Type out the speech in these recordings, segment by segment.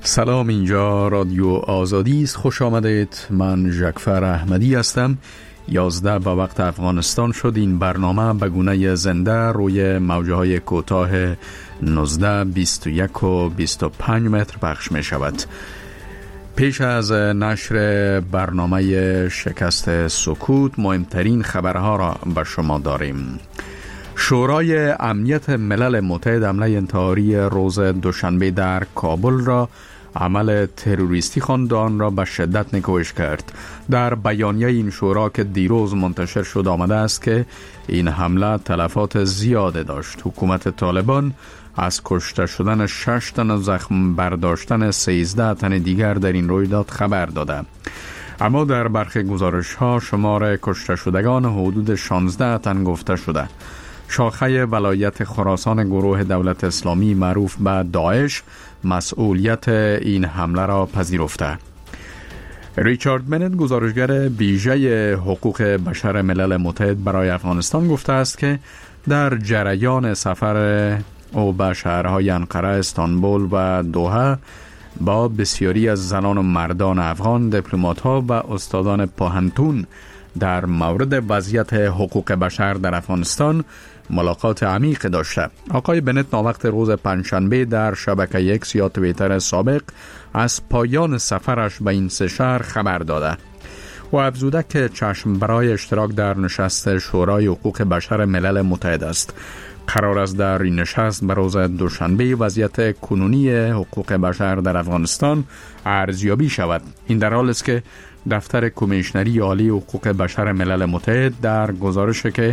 سلام، اینجا رادیو آزادی است. خوش آمدید. من ژکفر احمدی هستم. 11 به وقت افغانستان شد. این برنامه به گونه زنده روی موجه های کوتاه 19، 21 و 25 متر پخش می شود. پیش از نشر برنامه شکست سکوت، مهمترین خبرها را به شما داریم. شورای امنیت ملل متحد حمله انتحاری روز دوشنبه در کابل را عمل تروریستی خواند، آن را به شدت نکوهش کرد. در بیانیه این شورا که دیروز منتشر شد آمده است که این حمله تلفات زیاد داشت. حکومت طالبان از کشته شدن 6 تن و زخم برداشتن 13 تن دیگر در این رویداد خبر داده. اما در برخی گزارش‌ها شمار کشته شدگان حدود 16 تن گفته شده. شاخه ولایت خراسان گروه دولت اسلامی معروف به داعش مسئولیت این حمله را پذیرفته. ریچارد بنت، گزارشگر ویژه حقوق بشر ملل متحد برای افغانستان، گفته است که در جریان سفر او به شهرهای انقره، استانبول و دوحه با بسیاری از زنان و مردان افغان، دیپلمات‌ها و استادان پوهنتون در مورد وضعیت حقوق بشر در افغانستان ملاقات عمیق داشته. آقای بنت ناوقت روز پنجشنبه در شبکه اکس یا توییتر سابق از پایان سفرش به این سه شهر خبر داده و افزوده که چشم برای اشتراک در نشست شورای حقوق بشر ملل متحد است. قرار است در این نشست به روز دوشنبه وضعیت کنونی حقوق بشر در افغانستان ارزیابی شود. این در حالی است که دفتر کمیشنری عالی حقوق بشر ملل متحد در گزارشی که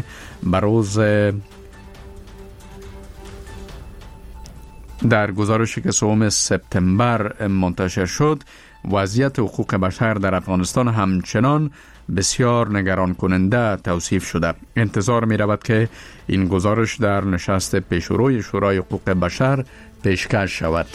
سوم سپتامبر منتشر شد، وضعیت حقوق بشر در افغانستان همچنان بسیار نگران کننده توصیف شده. انتظار می رود که این گزارش در نشست پیشروی شورای حقوق بشر پیشکش شود.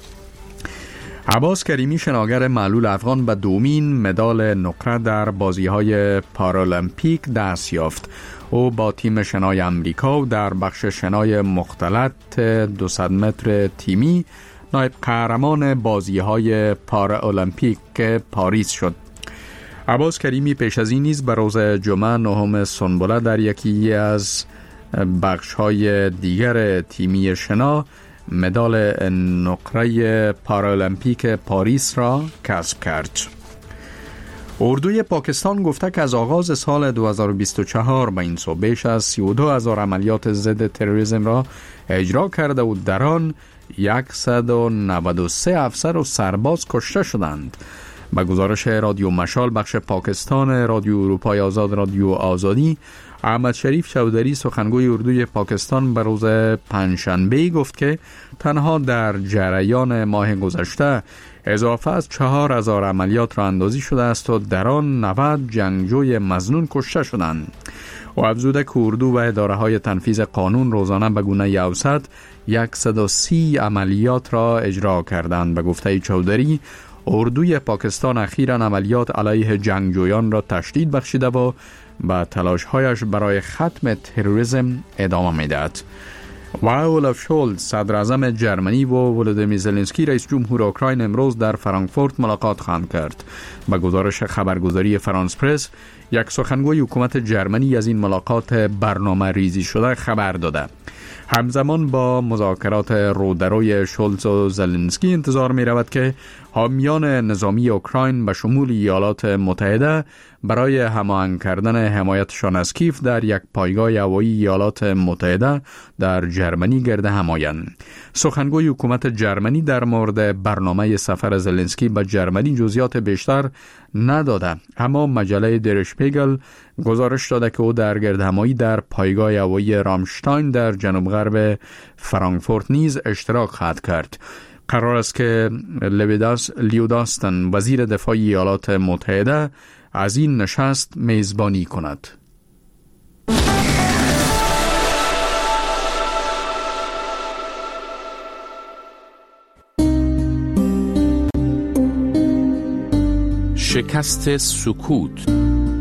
عباس کریمی، شناگر معلول افغان، به دومین مدال نقره در بازی‌های پارالمپیک دست یافت. او با تیم شنای امریکا در بخش شنای مختلط 200 متر تیمی نایب قهرمان بازی‌های پارالمپیک پاریس شد. عباس کریمی پیش از این نیز به روز جمعه 9 سنبله در یکی از بخش‌های دیگر تیمی شنا مدال نقره پارالمپیک پاریس را کسب کرد. اردوی پاکستان گفته که از آغاز سال 2024 به این سو بیش از 32,000 عملیات ضد تروریسم را اجرا کرده و در آن 193 افسر و سرباز کشته شدند. به گزارش رادیو مشال بخش پاکستان رادیو اروپای آزاد رادیو آزادی، احمد شریف چودری، سخنگوی اردوی پاکستان، به روز پنجشنبه گفت که تنها در جریان ماه گذشته اضافه از 4,000 عملیات را اندازی شده است و در آن 90 جنگجوی مظنون کشته شدند. و افزوده که اردو و اداره های تنفیذ قانون روزانه به گونه اوسط 130 عملیات را اجرا کردند. به گفته چودری، اردوی پاکستان اخیراً عملیات علیه جنگجویان را تشدید بخشیده و با تلاش‌هایش برای ختم تروریسم ادامه می‌دهد. و اولاف شولز، صدر اعظم جرمنی، و ولودیمیر زلنسکی، رئیس جمهور اوکراین، امروز در فرانکفورت ملاقات خواهند کرد. با گزارش خبرگزاری فرانس پرس، یک سخنگوی حکومت جرمنی از این ملاقات برنامه ریزی شده خبر داده. همزمان با مذاکرات رودروی شولز و زلنسکی انتظار می رود که حامیان نظامی اوکراین به شمول ایالات متحده برای هماهنگ کردن حمایتشان از کیف در یک پایگاه هوایی ایالات متحده در جرمنی گرد هم آیند. سخنگوی حکومت جرمنی در مورد برنامه سفر زلنسکی به جرمنی جزئیات بیشتر نداده، اما مجله در شپیگل گزارش داده که او در گردهمایی در پایگاه هوایی رامشتاین در جنوب غرب فرانکفورت نیز اشتراک خواهد کرد. قرار است که لیوداستن، وزیر دفاع ایالات متحده، از این نشست میزبانی کند. شکست سکوت.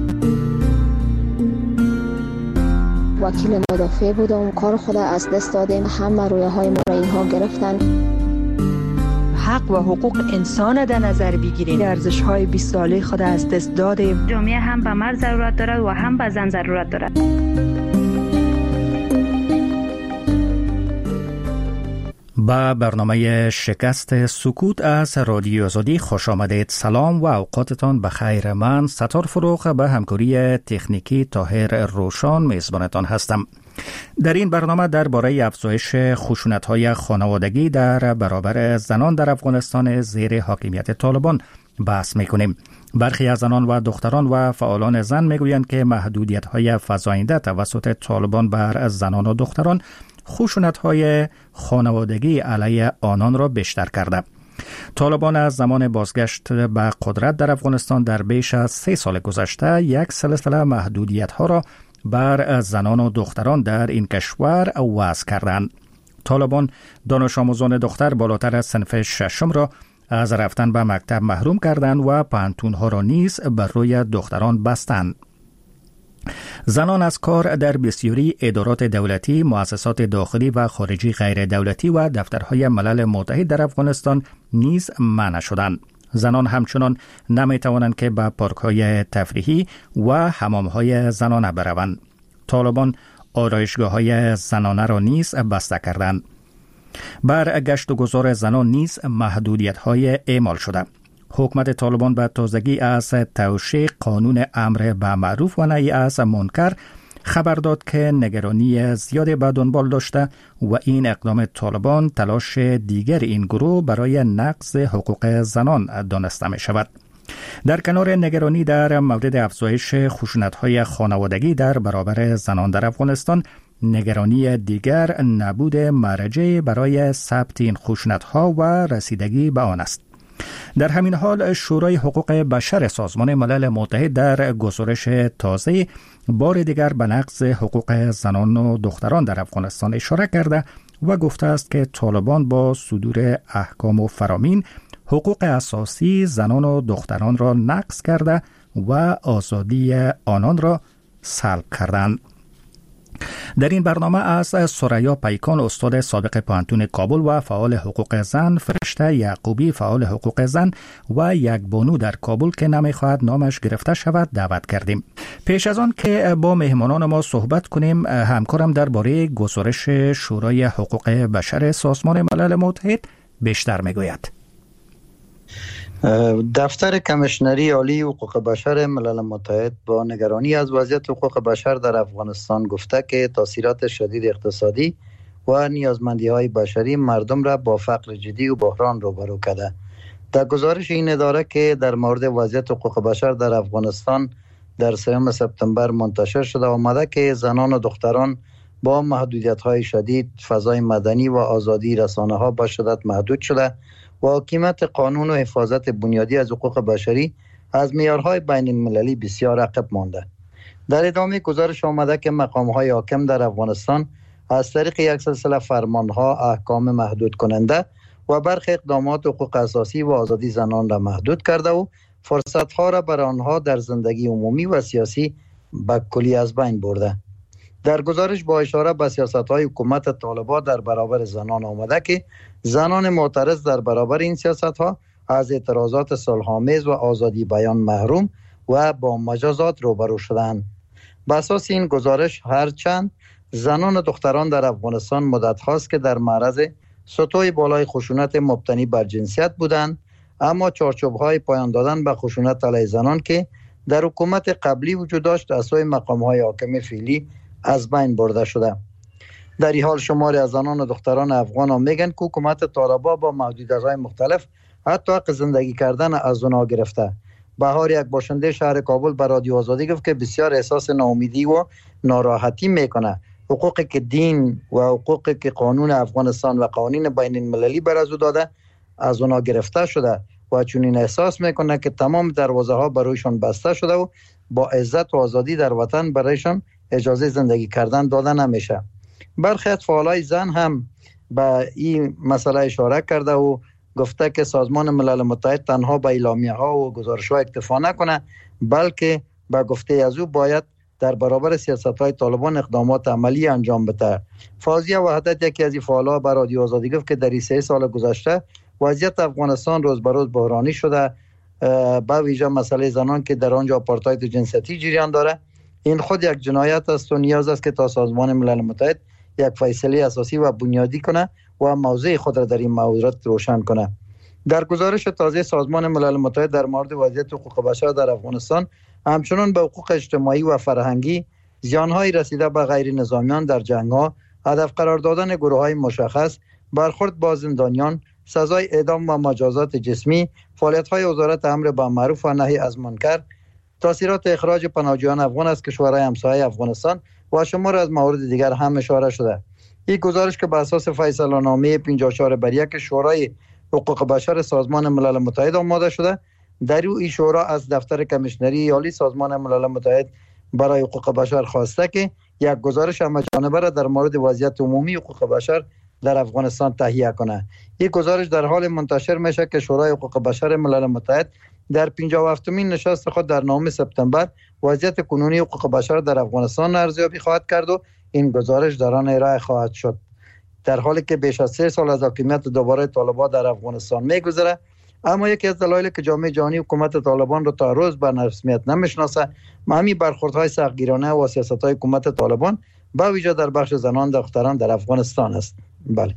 وکیل مدافع بودم، کار خود از دست دادیم، همه رویه های ما را اینها گرفتن. حق و حقوق انسان در نظر بگیریم. ارزش‌های 20 ساله خود از دست دادیم. جامعه هم به مرد ضرورت دارد و هم به زن ضرورت دارد. با برنامه شکست سکوت از رادیو آزادی خوش آمدید. سلام و اوقاتتان بخیر. من ستار فروغ به همکاری تکنیکی طاهر روشان میزبانتان هستم. در این برنامه درباره افزایش خشونت‌های خانوادگی در برابر زنان در افغانستان زیر حاکمیت طالبان بحث می‌کنیم. برخی از زنان و دختران و فعالان زن می‌گویند که محدودیت‌های فزاینده توسط طالبان بر زنان و دختران خشونت‌های خانوادگی علیه آنان را بیشتر کرده. طالبان از زمان بازگشت به قدرت در افغانستان در بیش از 3 سال گذشته یک سلسله محدودیت‌ها را بر زنان و دختران در این کشور وضع کردند. طالبان دانش آموزان دختر بالاتر از صنف ششم را از رفتن به مکتب محروم کردند و پانتون‌ها را نیز بر روی دختران بستند. زنان از کار در بسیاری ادارات دولتی، مؤسسات داخلی و خارجی غیر دولتی و دفترهای ملل متحد در افغانستان نیز منع شدند. زنان همچنان نمی توانند که به پارک‌های تفریحی و حمام‌های زنانه بروند. طالبان آرایشگاه‌های زنانه را نیز بسته کردند. بر گشت و گذار زنان نیز محدودیت‌های اعمال شده. حکومت طالبان به تازگی از توشیح قانون امر به معروف و نهی از منکر خبر داد که نگرانی زیادی به دنبال داشته و این اقدام طالبان تلاش دیگر این گروه برای نقض حقوق زنان دانسته می شود. در کنار نگرانی در مورد افزایش خشونت‌های خانوادگی در برابر زنان در افغانستان، نگرانی دیگر نبود مرجع برای ثبت این خشونت‌ها و رسیدگی به آن است. در همین حال شورای حقوق بشر سازمان ملل متحد در گزارش تازه بار دیگر به نقض حقوق زنان و دختران در افغانستان اشاره کرده و گفته است که طالبان با صدور احکام و فرامین حقوق اساسی زنان و دختران را نقض کرده و آزادی آنان را سلب کردند. در این برنامه از ثریا پیکان استاد سابق پانتون کابل و فعال حقوق زن، فرشته یعقوبی فعال حقوق زن و یک بانو در کابل که نمیخواهد نامش گرفته شود دعوت کردیم. پیش از آن که با مهمانان ما صحبت کنیم، همکارم درباره گزارش شورای حقوق بشر سازمان ملل متحد بیشتر میگوید. دفتر کمیشنری عالی حقوق بشر ملل متحد با نگرانی از وضعیت حقوق بشر در افغانستان گفته که تاثیرات شدید اقتصادی و نیازمندی‌های بشری مردم را با فقر جدی و بحران روبرو کرده. در گزارش این اداره که در مورد وضعیت حقوق بشر در افغانستان در 3 سپتامبر منتشر شده آمده که زنان و دختران با محدودیت‌های شدید، فضای مدنی و آزادی رسانه‌ها به شدت محدود شده و حاکمیت قانون و حفاظت بنیادی از حقوق بشری از معیارهای بین المللی بسیار عقب مانده. در ادامه گزارش آمده که مقام‌های حاکم در افغانستان از طریق یک سلسله فرمان‌ها، احکام محدود کننده و برخی اقدامات حقوق اساسی و آزادی زنان را محدود کرده و فرصت‌ها را برای آنها در زندگی عمومی و سیاسی به کلی از بین برده. در گزارش با اشاره به سیاست‌های حکومت طالبان در برابر زنان آمده که زنان معترض در برابر این سیاست‌ها از اعتراضات صلح‌آمیز و آزادی بیان محروم و با مجازات روبرو شدند. بر اساس این گزارش هرچند زنان و دختران در افغانستان مدت هاست که در معرض سطوح بالای خشونت مبتنی بر جنسیت بودند، اما چارچوب‌های پایان دادن به خشونت علیه زنان که در حکومت قبلی وجود داشت از سوی مقام‌های حاکم فعلی از بین برده شده. در این حال شماری از زنان و دختران افغان هم میگن که حکومت طالبان با محدودیت‌های مختلف حتی حق زندگی کردن از اونها گرفته. بهار یک باشنده شهر کابل به رادیو آزادی گفت که بسیار احساس ناامیدی و ناراحتی میکنه. حقوقی که دین و حقوقی که قانون افغانستان و قوانین بین المللی بر از او داده از اونها گرفته شده و چون این احساس میکنه که تمام دروازه ها برایشان بسته شده و با عزت و آزادی در وطن برایشان اجازه زندگی کردن داده نمیشه. برخی از فعالای زن هم به این مسئله اشاره کرده و گفته که سازمان ملل متحد تنها به اعلامیه ها و گزارش ها اکتفا نکنه، بلکه به گفته از او باید در برابر سیاست های طالبان اقدامات عملی انجام بده. فاضیه وحدت یکی از فعالان به رادیو آزادی گفت که در 3 سال گذشته وضعیت افغانستان روز به روز بحرانی شده، با ویژه مسئله زنان که در آنجا آپارتاید جنسیتی جریان داره. این خود یک جنایت است و نیاز است که تا سازمان ملل متحد یک فیصله اساسی و بنیادی کنه و موضع خود را در این مورد روشن کنه. در گزارش تازه سازمان ملل متحد در مورد وضعیت حقوق بشر در افغانستان، همچنین به حقوق اجتماعی و فرهنگی، زیان‌های رسیده به غیر نظامیان در جنگ‌ها، هدف قرار دادن گروه‌های مشخص، برخورد با زندانیان، سزای اعدام و مجازات جسمی، فعالیت‌های وزارت امر بالمعروف و نهی از منکر، تاثیرات اخراج پناهجویان افغان از کشورهای همسایه افغانستان و شمار از موارد دیگر هم اشاره شده. این گزارش که بر اساس فیصله‌نامه 54/1 شورای حقوق بشر سازمان ملل متحد آماده شده، در این شورا از دفتر کمیشنری عالی سازمان ملل متحد برای حقوق بشر خواسته که یک گزارش همه‌جانبه را در مورد وضعیت عمومی حقوق بشر در افغانستان تهیه کنه. این گزارش در حال منتشر میشه که شورای حقوق بشر ملل متحد در 57مین نشست خود در 9 سپتامبر وضعیت کنونی حقوق بشر در افغانستان ارزیابی خواهد کرد و این گزارش در آن ارائه خواهد شد. در حالی که بیش از 3 سال از حاکمیت دوباره طالبان در افغانستان میگذره، اما یکی از دلایلی که جامعه جهانی حکومت طالبان را تا روز به رسمیت نمیشناسه، همین برخوردهای سختگیرانه و سیاست‌های حکومت طالبان با ویژه در بخش زنان دختران در افغانستان است. بله.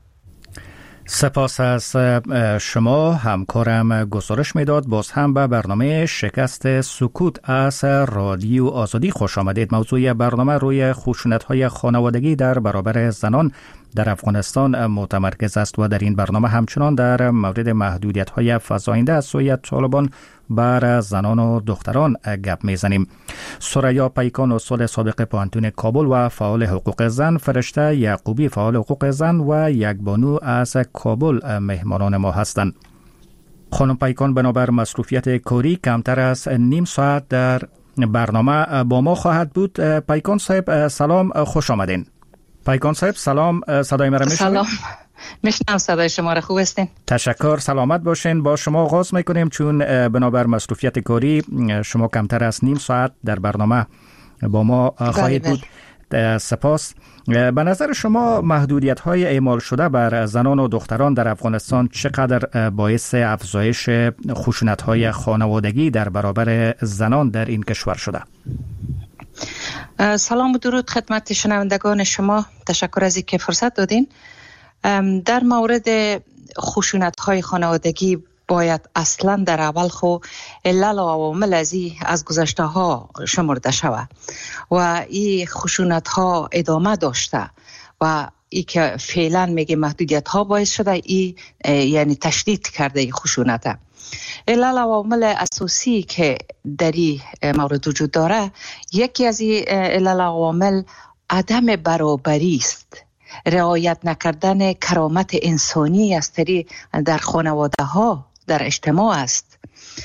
سپاس از شما. همکارم گزارش میداد. باز هم به برنامه شکست سکوت از رادیو آزادی خوش آمدید. موضوع برنامه روی خشونت‌های خانوادگی در برابر زنان در افغانستان متمرکز است و در این برنامه همچنان در مورد محدودیت‌های فزاینده از سوی طالبان بر زنان و دختران گپ میزنیم. سریا پیکان، استاد سابق پوهنتون کابل و فعال حقوق زن، فرشته یعقوبی فعال حقوق زن و یک بانو از کابل مهمانان ما هستند. خانم پیکان بنابر مصروفیت کاری کمتر از نیم ساعت در برنامه با ما خواهد بود. پیکان صاحب سلام، خوش آمدین. پیکان صاحب سلام، صدای مرا میشنوید؟ سلام، میشنم صدای شما را. خوب هستین؟ تشکر، سلامت باشین. با شما آغاز میکنیم چون بنابر مصروفیت کاری شما کمتر از نیم ساعت در برنامه با ما خواهید بود. سپاس. به نظر شما محدودیت های اعمال شده بر زنان و دختران در افغانستان چقدر باعث افزایش خشونت های خانوادگی در برابر زنان در این کشور شده؟ سلام و درود خدمت شنوندگان شما. تشکر از اینکه فرصت دادین. در مورد خشونت‌های خانوادگی باید اصلا در اول علل و عوامل از گذشته ها شمرده شود و این خشونت‌ها ادامه داشته و ای که فعلا میگه محدودیت ها باعث شده ای یعنی تشدید کرده این خشونت. علل و عوامل اساسی که در این مورد وجود داره، یکی از این علل و عوامل عدم برابری است، رعایت نکردن کرامت انسانی است در خانواده ها، در اجتماع است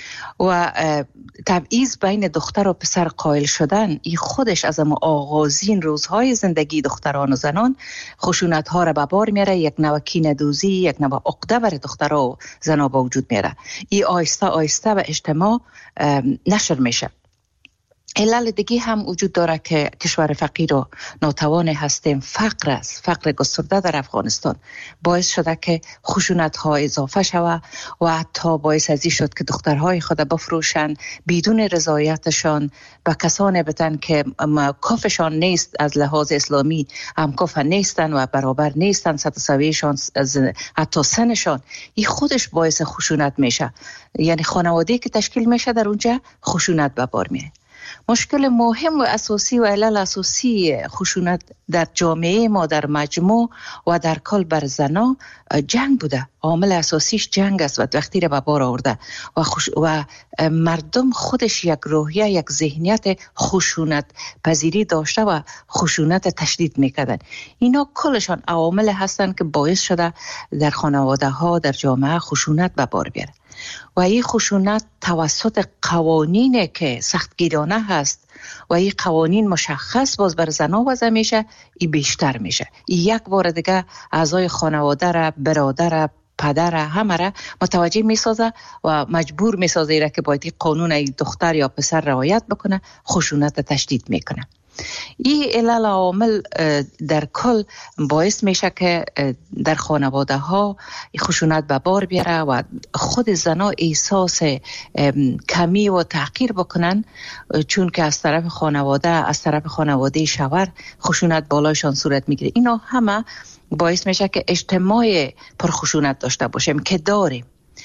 و تبعیض بین دختر و پسر قائل شدن. این خودش از آغازین روزهای زندگی دختران و زنان خشونت ها را به بار میاره، یک نوع کینه‌دوزی، یک نوع عقده بر دختر و زنان به وجود میاره. این آیسته آیسته به اجتماع نشر میشه. علل دیگه هم وجود داره که کشور فقیر و ناتوان هستیم. فقر است، فقر گسترده در افغانستان باعث شده که خشونت ها اضافه شود و حتی باعث ازی شد که دخترهای خود بفروشن بدون رضایتشان به کسانی بدن که کافشان نیست، از لحاظ اسلامی هم کاف نیستن و برابر نیستن، سطح حتی سنشان. این خودش باعث خشونت میشه، یعنی خانواده‌ای که تشکیل میشه در اونجا خشونت به بار میاره. مشکل مهم و اساسی و علل اساسی خشونت در جامعه ما در مجموع و در کل بر زنا جنگ بوده. عامل اساسیش جنگ است و وقتی را به بار آورده و مردم خودش یک روحیه، یک ذهنیت خشونت پذیری داشته و خشونت تشدید میکردن. اینا کلشان عوامل هستند که باعث شده در خانواده ها، در جامعه خشونت به بار بیاره و این خشونت توسط قوانینی که سختگیرانه هست و این قوانین مشخص باز بر زنا وضع میشه، این بیشتر میشه. این یک بار دیگه اعضای خانواده را، برادر، پدر همه را متوجه میسازه و مجبور میسازه ایره که باید این قانون ای دختر یا پسر رعایت بکنه، خشونت تشدید میکنه. این علل عوامل در کل باعث میشه که در خانواده ها خشونت به بار بیاره و خود زنا احساس کمی و تحقیر بکنن، چون که از طرف خانواده شوهر خشونت بالایشان صورت میگیره. اینا همه باعث میشه که اجتماع پرخشونت داشته باشیم که داریم.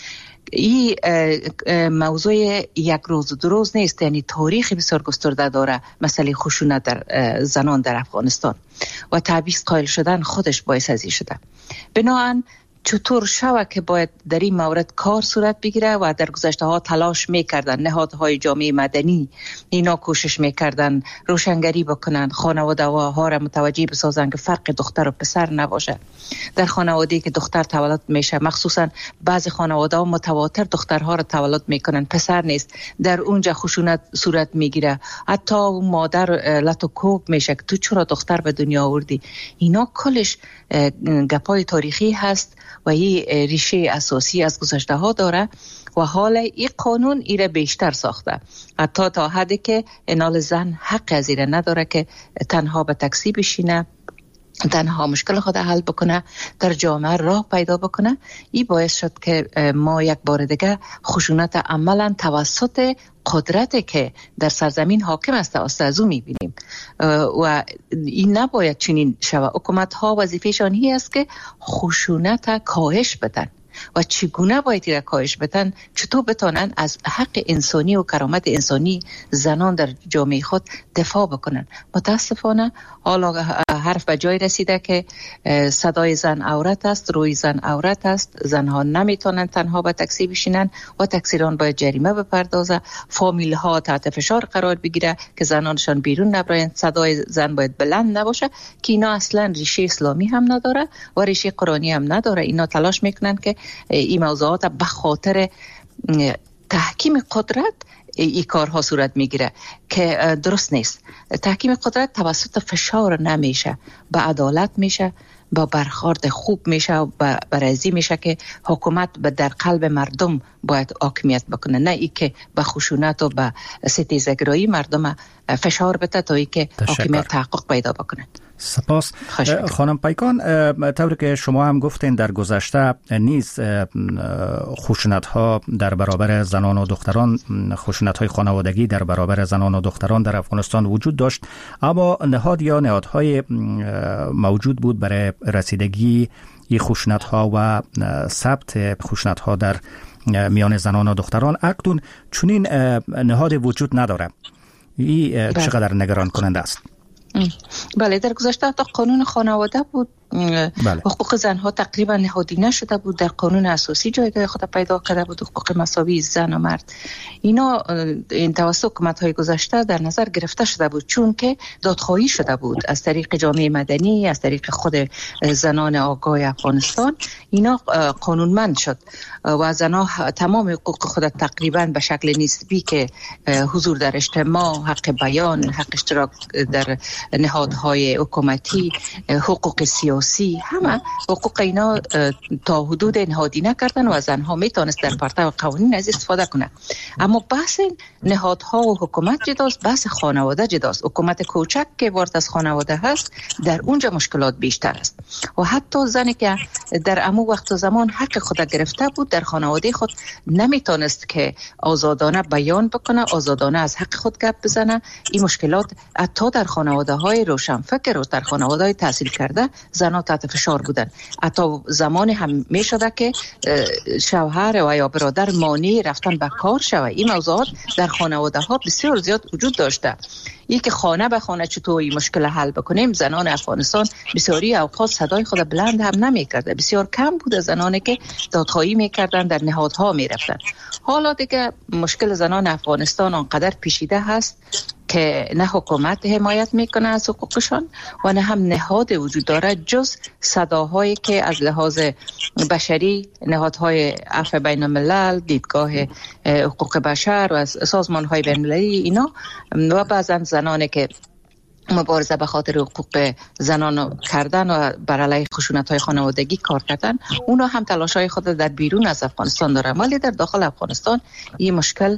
این موضوع یک روز و دو روز نیست، یعنی تاریخی بسیار گسترده داره مسئله خشونت در زنان در افغانستان و تعویض قائل شدن خودش باعث از این شده. بنابراین چطور شود که باید در این مورد کار صورت بگیره و در گذشته ها تلاش میکردن نهادهای جامعه مدنی، اینا کوشش میکردن روشنگری بکنن، خانواده ها را متوجه بسازن که فرق دختر و پسر نباشه. در خانواده‌ای که دختر تولد میشه، مخصوصا بعضی خانواده ها متواتر دخترها را تولد میکنن، پسر نیست، در اونجا خشونت صورت میگیره. حتی مادر لطو کوب میشه که تو چرا دختر به دنیا آوردی. اینا کلش گپای تاریخی هست و این ریشه اساسی از گذشته ها داره و حالا این قانون ایره بیشتر ساخته، حتی تا حدی که انال زن حق از ایره نداره که تنها به تاکسی بشینه، تنها مشکل خود حل بکنه، در جامعه راه پیدا بکنه. این باعث شد که ما یک بار دیگه خشونت عملا توسط قدرتی که در سرزمین حاکم است از او میبینیم و این نباید چنین شود. حکومت ها وظیفهشان هی است که خشونت کاهش بدن و چگونه باید را کاهش بدن، چطور بتانن از حق انسانی و کرامت انسانی زنان در جامعه خود دفاع بکنن. متاسفانه حالا حرف به جای رسیده که صدای زن عورت است، روی زن عورت است، زنها نمیتونن تنها به تاکسی بشینن و تاکسیران باید جریمه بپردازه، فامیل ها تحت فشار قرار بگیره که زنانشان بیرون نبرن، صدای زن باید بلند نباشه، که اینا اصلا ریشه اسلامی هم نداره و ریشه قرآنی هم نداره. اینا تلاش میکنن که این موضوعات به خاطر تحکیم قدرت این کارها صورت میگیره که درست نیست. تحکیم قدرت توسط فشار نمیشه، به عدالت میشه، با برخورد خوب میشه و برازی میشه که حکومت در قلب مردم باید حاکمیت بکنه، نه ای که به خشونت و به ستیزگرایی مردم فشار بده تا ای که حاکمیت تحقق پیدا بکنه. سپاس خانم پیکان. طوری که شما هم گفتین در گذشته نیز خشونت ها در برابر زنان و دختران، خشونت های خانوادگی در برابر زنان و دختران در افغانستان وجود داشت، اما نهاد یا نهادهای موجود بود برای رسیدگی این خشونت ها و ثبت خشونت ها در میان زنان و دختران. اکنون چنین نهاد وجود نداره. این چقدر نگران کننده است؟ بله، در گذشته تا قانون خانواده بود، حقوق زنها تقریبا نهادی نشده بود، در قانون اساسی جایگاه خود پیدا کرده بود، حقوق مساوی زن و مرد. اینا این توسط حکومت‌های گذشته در نظر گرفته شده بود، چون که دادخواهی شده بود از طریق جامعه مدنی، از طریق خود زنان آگاه افغانستان. اینا قانونمند شد و زنها تمام حقوق خود تقریبا به شکل نسبی که حضور در اجتماع، حق بیان، حق اشتراک در نهادهای حکومتی، حقوق سیاسی، همه حقوق اینا تا حدود نهادی نکردن و زنها میتونست در پرتو قوانین از استفاده کنه. اما بحث نهادها و حکومت جداست، بحث خانواده جداست. حکومت کوچک که وارد از خانواده هست، در اونجا مشکلات بیشتر است و حتی زنی که در امو وقت و زمان حق خود گرفته بود در خانواده خود نمیتونست که آزادانه بیان بکنه، آزادانه از حق خود گپ بزنه. این مشکلات حتی در خانواده های روشنفکر و در خانواده های تحصیل کرده زنها تحت فشار بودن. حتی زمانی هم می شده که شوهر و یا برادر مانع رفتن به کار شوه. این موضوعات در خانواده ها بسیار زیاد وجود داشته. این که خانه به خانه چطور این مشکل حل بکنیم، زنان افغانستان بسیاری اوقات صدای خود بلند هم نمی کرده. بسیار کم بود زنانی که دادخواهی می کردن، در نهادها می رفتن. حالا دیگه مشکل زنان افغانستان آنقدر پیچیده هست که نه حکومت حمایت میکنه از حقوقشان و نه هم نهاد وجود داره جز صداهایی که از لحاظ بشری نهادهای عفو بین الملل، دیدگاه حقوق بشر و سازمانهای بین المللی اینا و بعضا زنانی که مبارزه به خاطر حقوق زنان کردن و بر علیه خشونت‌های خانوادگی کار کردن، اونا هم تلاش‌های خود در بیرون از افغانستان دارن، ولی در داخل افغانستان این مشکل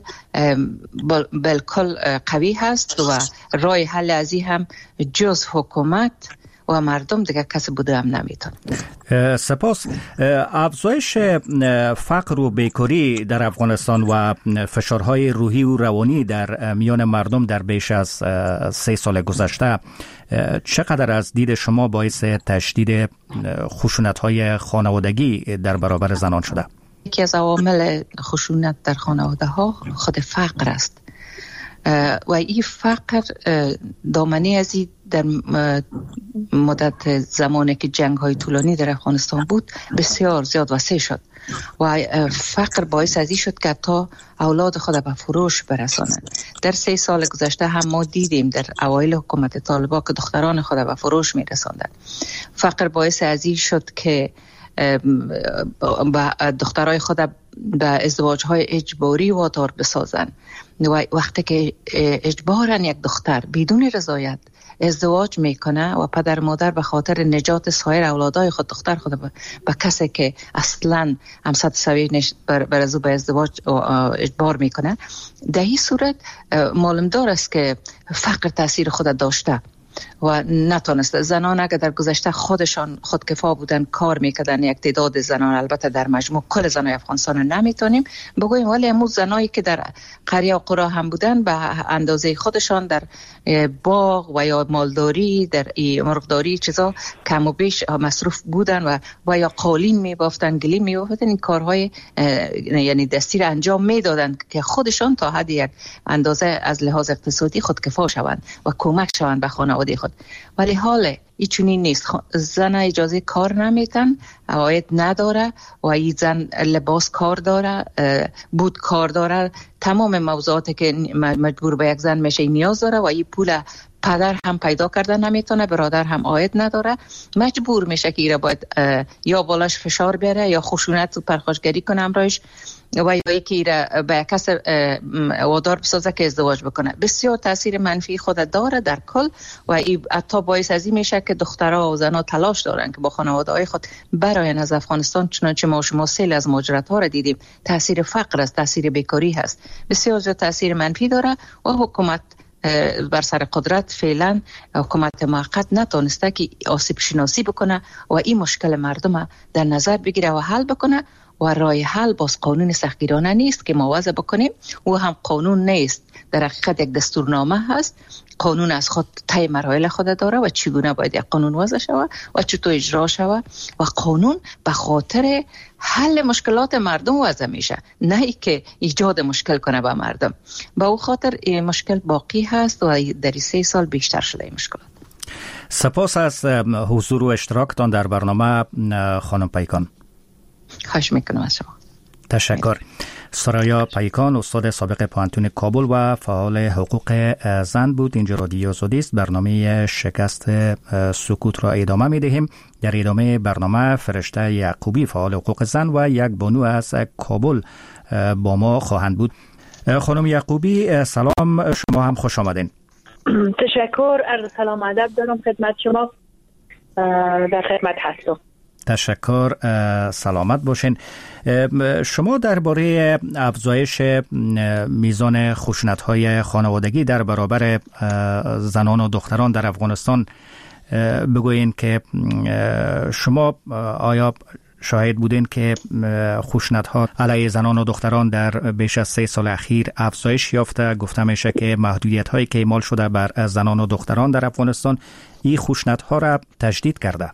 بالکل قوی هست و راه حل از این هم جز حکومت و مردم دیگه کسی بوده هم نمیتون. سپاس. افزایش فقر و بیکاری در افغانستان و فشارهای روحی و روانی در میان مردم در بیش از 3 سال گذشته چقدر از دید شما باعث تشدید خشونت‌های خانوادگی در برابر زنان شده؟ یکی از عوامل خشونت در خانواده ها خود فقر است و این فقر دامنه ازی در مدت زمانی که جنگ های طولانی در افغانستان بود بسیار زیاد وسیع شد و فقر باعث ازی شد که تا اولاد خود به فروش برسانند. در 3 سال گذشته هم ما دیدیم در اوایل حکومت طالبان که دختران خود به فروش می رساندند. فقر باعث ازی شد که دخترای خود به ازدواج‌های اجباری وادار بسازن و وقتی که اجبارن یک دختر بدون رضایت ازدواج میکنه و پدر مادر به خاطر نجات سایر اولادای خود دختر خود به کسی که اصلا همسر سوی بر از او به ازدواج اجبار میکنه، در این صورت معلوم دار است که فقر تاثیر خود داشته و نتونست. زنان اگر در گذشته خودشان خودکفا بودن کار میکردن، یک تعداد زنان، البته در مجموع کل زنای افغانستان نمیتونیم بگوییم، ولی امروز زنایی که در قریه و قرا هم بودن به اندازه خودشان در باغ و یا مالداری، در مرغداری چیزا کم و بیش مصروف بودن و یا قالین میبافتن، گلی میبافتن، این کارهای یعنی دستی را انجام میدادن که خودشان تا حد یک اندازه از لحاظ اقتصادی خودکفا شوند و کمک شوند به خانواده خود. ولی حال این چنین نیست. زن اجازه کار نمیتن، عاید نداره و این زن لباس کار داره، بود کار داره، تمام موضوعاتی که مجبور به یک زن میشه نیاز داره و این پول پدر هم پیدا کرده نمیتونه، برادر هم عاید نداره، مجبور میشه که ایره باید یا بالاش فشار بیاره یا خشونت و پرخاشگری کنه امرایش و یا یکی ایره به کس وادار بسازه که ازدواج بکنه. بسیار تاثیر منفی خود داره در کل و این حتی باعث ازی میشه که دخترها و زنها تلاش دارن که با خانواده‌های خود براین از افغانستان، چنانچه ما شما سیل از مهاجرت ها را دیدیم. تاثیر فقر است، تاثیر بیکاری هست، بسیار زیاد تاثیر منفی داره و حکومت بر سر قدرت فعلا حکومت موقت نتونسته که آسیب شناسی بکنه و این مشکل مردم در نظر بگیره و حل بکنه و راه حل باز قانون سختگیرانه نیست که ما وضع بکنیم، او هم قانون نیست، در حقیقت یک دستورنامه هست. قانون از خود طی مراحل خود داره و چگونه باید یک قانون وضع شود و چطور اجرا شود و قانون به خاطر حل مشکلات مردم وضع میشه، نه ای که ایجاد مشکل کنه به مردم. به او خاطر این مشکل باقی هست و در 3 سال بیشتر شده این مشکلات. سپاس از حضور و اشتراکتان در برنامه خانم پیکان. خواهش میکنم از شما. تشکر. سرایا پیکان، استاد سابق پوهنتون کابل و فعال حقوق زن بود. اینجا رادیو آزادی است. برنامه شکست سکوت را ادامه می دهیم. در ادامه برنامه فرشته یعقوبی، فعال حقوق زن و یک بانو از کابل با ما خواهند بود. خانم یعقوبی سلام، شما هم خوش آمدین. تشکر، عرض سلام ادب دارم خدمت شما. در خدمت هستم. تشکر، سلامت باشین. شما درباره افزایش میزان خشونت‌های خانوادگی در برابر زنان و دختران در افغانستان بگوین که شما آیا شاهد بودین که خشونت‌ها علیه زنان و دختران در بیش از 3 سال اخیر افزایش یافته؟ گفته میشه که محدودیت‌هایی که اعمال شده بر زنان و دختران در افغانستان این خشونت‌ها را تشدید کرده.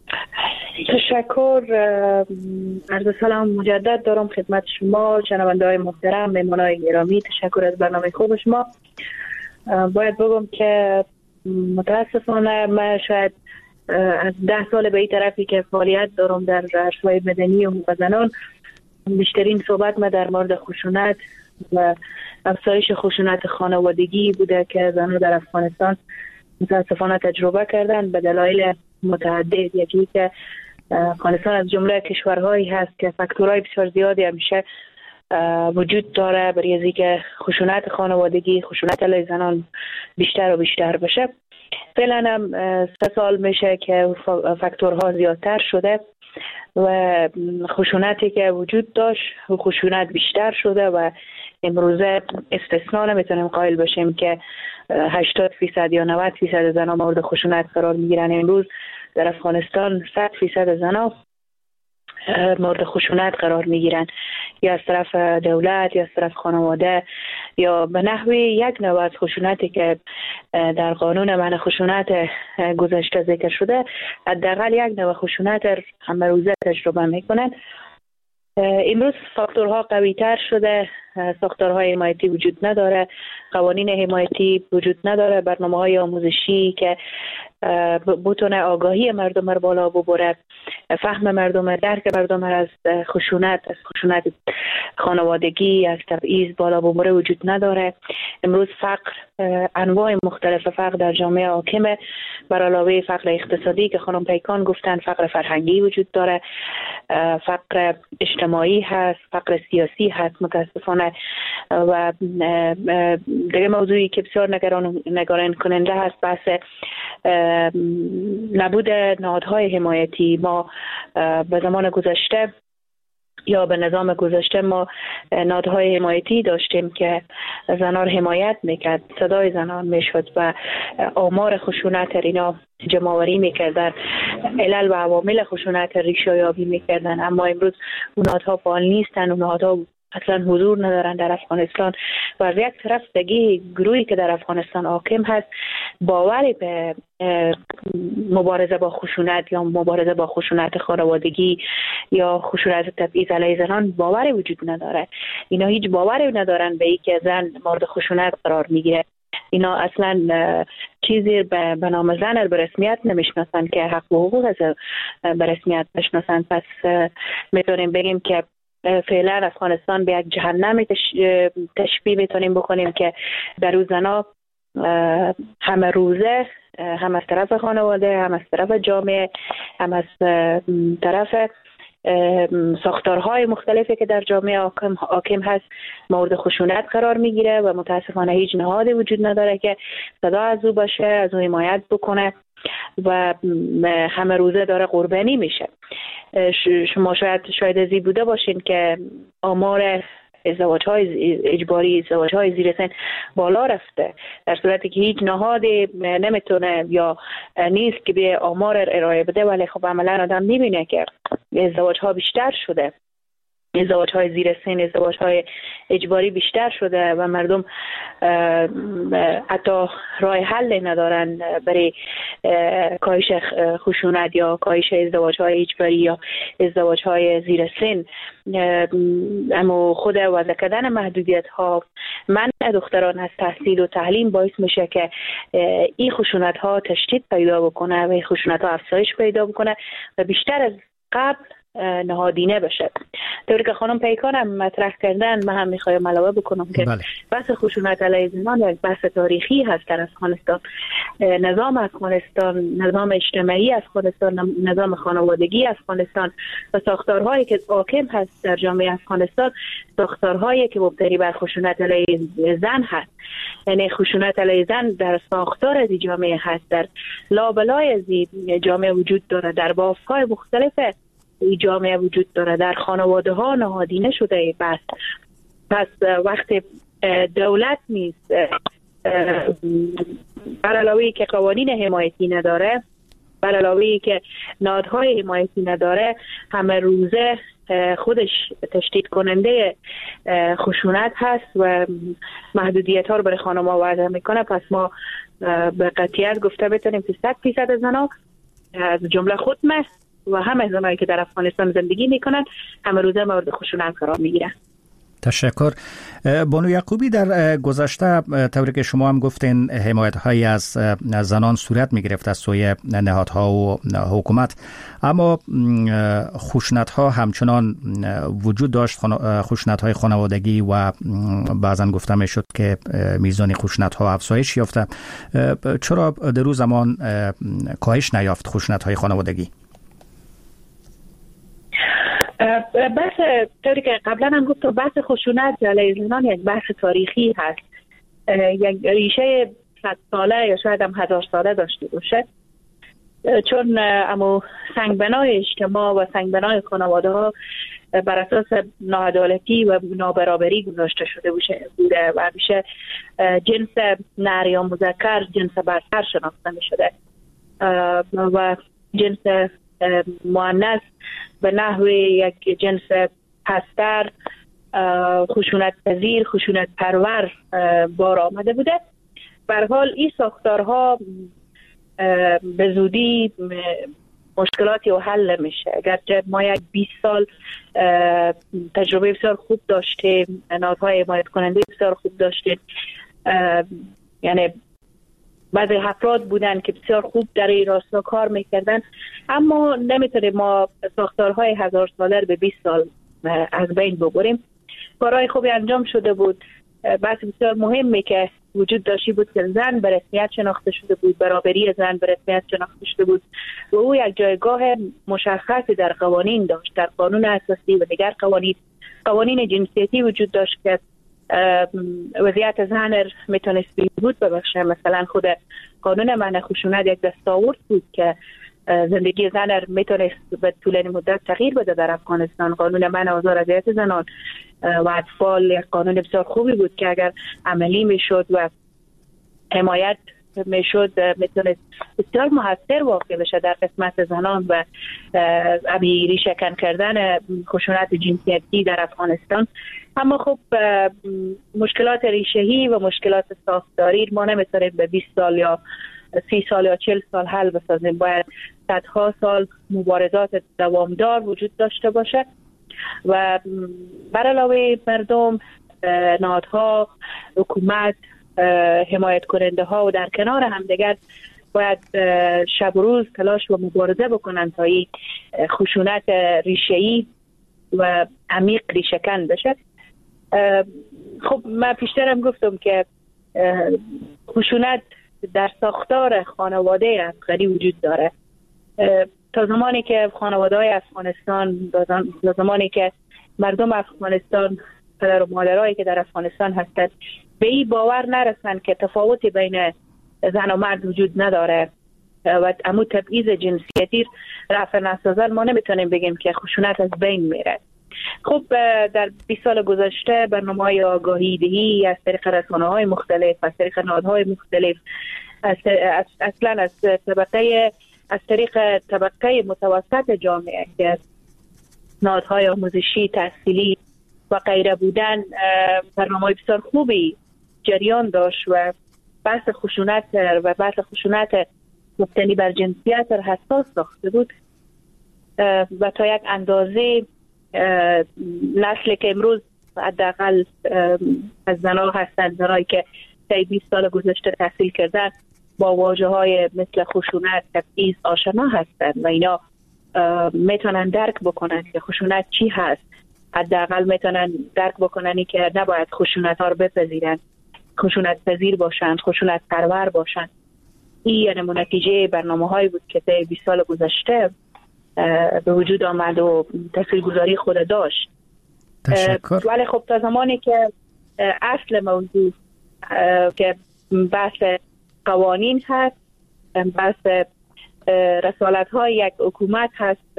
تشکر، عرض سلام مجدد دارم خدمت شما شنونده های محترم، مهمانای گرامی. تشکر از برنامه خوب شما. باید بگم که متاسفانه من شاید از 10 سال به این طرفی که فعالیت دارم در عرصه‌های مدنی و حقوق زنان، بیشترین صحبت ما در مورد خشونت و افزایش خشونت خانوادگی بوده که زنان در افغانستان متاسفانه تجربه کردن به دلایل متعدد. یکی که افغانستان از جمله کشورهایی هست که فاکتورهای بسیار زیادی همیشه وجود داره برای اینکه خشونت خانوادگی، خشونت علیه زنان بیشتر و بیشتر بشه. فعلا هم 3 سال میشه که فاکتورها زیادتر شده و خشونتی که وجود داشت و خشونت بیشتر شده و امروزه استثنا نمیتونیم قائل باشیم که 80% یا 90% زنان مورد خشونت قرار میگیرن. امروز در افغانستان 100% زنان مورد خشونت قرار میگیرن، یا از طرف دولت یا از طرف خانواده یا به نحوی یک نوع از خشونتی که در قانون منع خشونت گذشته ذکر شده، حداقل یک نوع خشونت همه روزه تجربه میکنن. امروز فاکتورها قوی تر شده، ساختارهای حمایتی وجود نداره، قوانین حمایتی وجود نداره، برنامه‌های آموزشی که بتونه آگاهی مردم رو بالا ببره، فهم مردم، درک مردم از خشونت خانوادگی، از تبعیض بالا ببره وجود نداره. امروز فقر، انواع مختلف فقر در جامعه حاکمه، بر علاوه فقر اقتصادی که خانم پیکان گفتن، فقر فرهنگی وجود داره، فقر اجتماعی هست، فقر سیاسی هست متاسفانه. و دیگه موضوعی که بسیار نگران کننده هست بحث نبود نهادهای حمایتی. ما به زمان گذشته یا به نظام گذشته ما نهادهای حمایتی داشتیم که زنان حمایت میکرد، صدای زنان میشد و آمار خشونت اینا جمع‌آوری میکردن، علل و عوامل خشونت ریشه یابی میکردن. اما امروز اون نهادها فعال نیستن، اون نهادها اصلا حضور ندارن در افغانستان و از یک طرف دیگه گروهی که در افغانستان حاکم هست باوری به مبارزه با خشونت یا مبارزه با خشونت خانوادگی یا خشونت تبعیض علیه زنان باوری وجود نداره. اینا هیچ باوری ندارن به اینکه زن مورد خشونت قرار میگیره. اینا اصلا چیزی به نام زن به رسمیت نمیشناسن که حق و حقوق از به رسمیت بشناسن. پس میتونیم بگیم که فعلا افغانستان به یک جهنم تشبیه میتونیم بکنیم که در روز زنا همه روزه، هم از طرف خانواده، هم از طرف جامعه، هم از طرف ساختارهای مختلفی که در جامعه حاکم هست مورد خشونت قرار میگیره و متاسفانه هیچ نهادی وجود نداره که صدا از او باشه، از او حمایت بکنه و همه روزه داره قربانی میشه. شما شاید ازی بوده باشین که آمار ازدواج‌های اجباری، ازدواج‌های زیر سن بالا رفته، در صورتی که هیچ نهادی نمیتونه یا نیست که به آمار ارائه بده، ولی خب عملا آدم میبینه که ازدواج‌ها بیشتر شده، ازدواج‌های زیر سن، ازدواج‌های اجباری بیشتر شده و مردم حتی راه حل ندارن برای کاهش خشونت یا کاهش ازدواج‌های اجباری یا ازدواج‌های زیر سن. اما خود وضع کردن محدودیت‌ها، منع دختران از تحصیل و تعلیم باعث میشه که این خشونت‌ها تشدید پیدا بکنه و این خشونت‌ها افزایش پیدا بکنه و بیشتر از قبل نهادینه بشه. طوری که خانم پیکان هم مطرح کردن، من هم میخوایم علاوه بکنم که بحث خشونت علیه زنان یک بحث تاریخی هست در افغانستان. نظام افغانستان، نظام اجتماعی افغانستان، نظام خانوادگی افغانستان و ساختارهایی که حاکم هست در جامعه افغانستان ساختارهایی که مبتنی بر خشونت علیه زن هست. یعنی خشونت علیه زن در ساختار از جامعه هست، در لابلای از جامعه وجود داره، در بافق‌های مختلف جامعه وجود داره، در خانواده ها نهادینه شده. پس وقت دولت نیست، بر علاوه که قوانین حمایتی نداره، بر علاوه که نهادهای حمایتی نداره، همه روزه خودش تشدید کننده خشونت هست و محدودیت ها رو برای خانم ها وضع میکنه. پس ما به قطعیت گفته بتونیم که 100% زنها از جمله خودمه و همه زنایی که در افغانستان زندگی میکنن همه روزه مورد خشونت قرار میگیرن. تشکر. بانو یعقوبی، در گذشته طوری که شما هم گفتین حمایت‌هایی از زنان صورت می‌گرفت از سوی نهادها و حکومت، اما خشونت‌ها همچنان وجود داشت، خشونت‌های خانوادگی و بعضا گفته میشد که میزان خشونت‌ها افزایش یافته. چرا در روز زمان کاهش نیافت خشونت‌های خانوادگی؟ بحث طوری که قبلا هم گفتم، بحث خشونت علیه زنان یک بحث تاریخی هست، یک ریشه 100 ساله یا شاید هم 1000 ساله داشته باشه، چون امو سنگبنای اجتماع و سنگبنای خانواده ها بر اساس ناعدالتی و نابرابری گذاشته شده بوده و همیشه جنس نر یا مذکر جنس برتر شناخته می شده و جنس مؤنث به نحو یک جنس پستر، خشونت پذیر، خشونت پرور بار آمده بوده. به هر حال این ساختارها به زودی مشکلاتی و حل نمیشه. اگرچه ما یک 20 سال تجربه بسیار خوب داشتیم، نهادهای حمایت کننده بسیار خوب داشتیم، یعنی بعضی افراد بودن که بسیار خوب در این راستا کار میکردن، اما نمیتونیم ما ساختارهای 1000 ساله به 20 سال از بین ببریم. کارهای خوبی انجام شده بود. بحث بسیار مهمی که وجود داشتی بود که زن به رسمیت شناخته شده بود، برابری زن به رسمیت شناخته شده بود و او یک جایگاه مشخصی در قوانین داشت، در قانون اساسی و دیگر قوانین جنسیتی وجود داشت که وضعیت زن میتونست بهبود ببخشه. مثلا خود قانون منع خشونت یک دستاورد بود که زندگی زن میتونست به طول مدت تغییر بده در افغانستان. قانون منع آزار اذیت زنان و اطفال یک قانون بسیار خوبی بود که اگر عملی میشد و حمایت میشد میتونست بسیار مؤثر واقع بشه در قسمت زنان و ریشه‌کن کردن خشونت جنسیتی در افغانستان. اما خب مشکلات ریشه‌ای و مشکلات ساختاری ما نمیتونیم به 20 سال یا 30 سال یا 40 سال حل بسازیم. باید صدها سال مبارزات دوامدار وجود داشته باشه و بر علاوه مردم، نهادها، حکومت، حمایت کننده ها و در کنار هم دیگر باید شب و روز تلاش و مبارزه بکنن تا این خشونت ریشه‌ای و عمیق ریشه‌کن بشه. خب من پیشترم گفتم که خشونت در ساختار خانواده افغانی وجود داره. تا زمانی که خانواده‌های افغانستان، تا زمانی که مردم افغانستان، پدر و مادرایی که در افغانستان هستند به این باور نرسن که تفاوتی بین زن و مرد وجود نداره و امو تبعیض جنسیتی رفع نسازن، ما نمیتونیم بگیم که خشونت از بین میره. خب در 20 سال گذشته برنامه‌های آگاهی دهی از طریق رسانه‌های مختلف، از طریق نهادهای مختلف، اصلا از طریق طبقه متوسط جامعه که نهادهای آموزشی، تحصیلی و غیره بودن، برنامه‌های بسیار خوبی جریان داشت و بحث خشونت و بحث خشونت مبتنی بر جنسیت را حساس ساخته بود و تا یک اندازه نسلی که امروز حداقل از زنها هستند، زنایی که طی 20 سال گذشته تحصیل کردن، با واژه‌های مثل خشونت، تبعیض آشنا هستند و اینا میتونن درک بکنن که خشونت چی هست. حداقل میتونن درک بکنن که نباید خشونت ها رو بپذیرن، خشونت پذیر باشن، خشونت پرور باشن. این یعنی نتیجه برنامه‌هایی بود که طی 20 سال گذشته به وجود آمد و تاثیرگذاری خود داشت. تشکر. ولی خب تا زمانی که اصل موضوع که بحث قوانین هست، بحث رسالت‌های یک حکومت هست،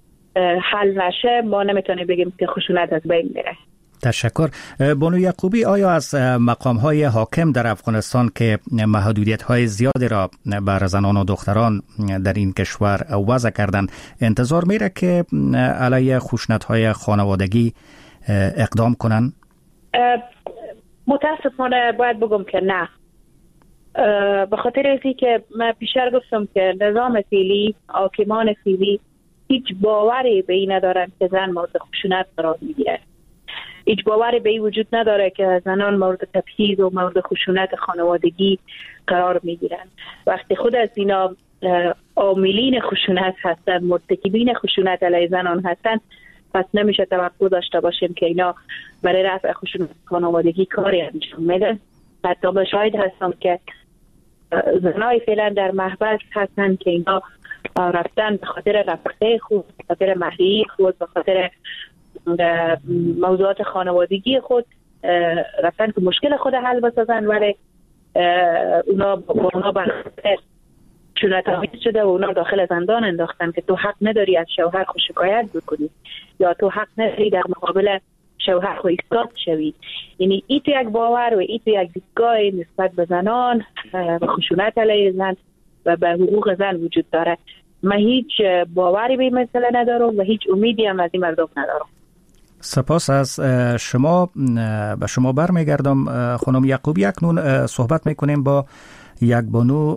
حل نشه، ما نمیتونیم بگیم که خشونت از بین میره. تشکر. بانو یعقوبی، آیا از مقام‌های حاکم در افغانستان که محدودیت‌های زیادی را بر زنان و دختران در این کشور وضع کردند انتظار میره که علیه خشونت‌های خانوادگی اقدام کنند؟ متاسفانه باید بگم که نه. به خاطر اینکه که من پیشتر گفتم که نظام فعلی، حاکمان فعلی هیچ باوری به این ندارن که زن مورد خشونت قرار میگیره. هیچ باوری به این وجود نداره که زنان مورد تبعیض و مورد خشونت خانوادگی قرار میگیرن. وقتی خود از اینا عاملین خشونت هستن، مرتکبین خشونت علیه زنان هستن، پس نمیشه توقع داشته باشیم که اینا برای رفع خشونت خانوادگی کاری انجام میدن. حتی به شاهد هستم که زنای فعلا در محبس هستن که اینا رفتن به خاطر رفقه خود، به خاطر مهریه خود، به خاطر موضوعات خانوادگی خود رفتن که مشکل خود حل بسازن، ولی اونا با اونا خشونت آمیز شده و اونا داخل زندان انداختن که تو حق نداری از شوهر خود شکایت بکنی یا تو حق نداری در مقابل شوهر خود ایستاد شوی. یعنی این تو یک باور و این تو یک دیدگاه نسبت به زنان و خشونت علیه زن و به حقوق زن وجود داره. من هیچ باوری به این مسئله ندارم و هیچ امیدی هم از این مردم ندارم. سپاس از شما. به شما برمیگردم خانم یعقوبی. اکنون صحبت میکنیم با یک بانو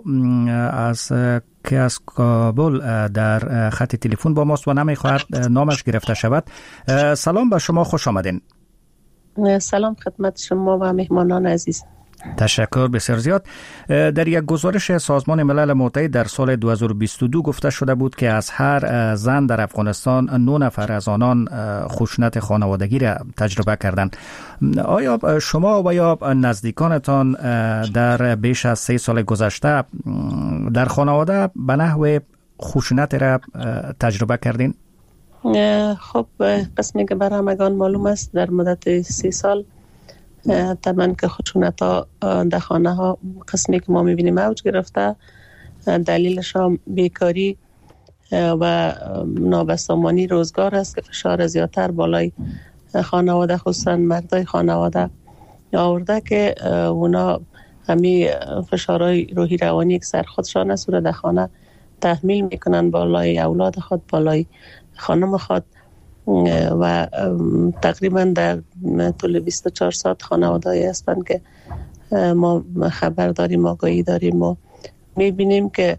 که از کابل در خط تلفن با ماست و نمیخواهد نامش گرفته شود. سلام به شما، خوش آمدین. سلام خدمت شما و مهمانان عزیز. تشکر بسیار زیاد. در یک گزارش سازمان ملل متحد در سال 2022 گفته شده بود که از هر زن در افغانستان 9 نفر از آنان خشونت خانوادگی را تجربه کردند. آیا شما و یا نزدیکانتان در بیش از 3 سال گذشته در خانواده به نحو خشونت را تجربه کردین؟ خب قسمی که برای همگان معلوم است در مدت 3 سال طبعا که خشونت ها در خانه ها قسمی که ما میبینیم اوج گرفته. دلیلش هم بیکاری و نابسامانی روزگار است که فشار زیادتر بالای خانواده خصوصا مردای خانواده آورده که اونا همی فشارهای روحی روانی که سر خودشان است در خانه تحمیل میکنن بالای اولاد خود، بالای خانم خود و تقریبا در طول 24 ساعت خانواده‌ای هستند که ما خبر داریم، آگاهی داریم و میبینیم که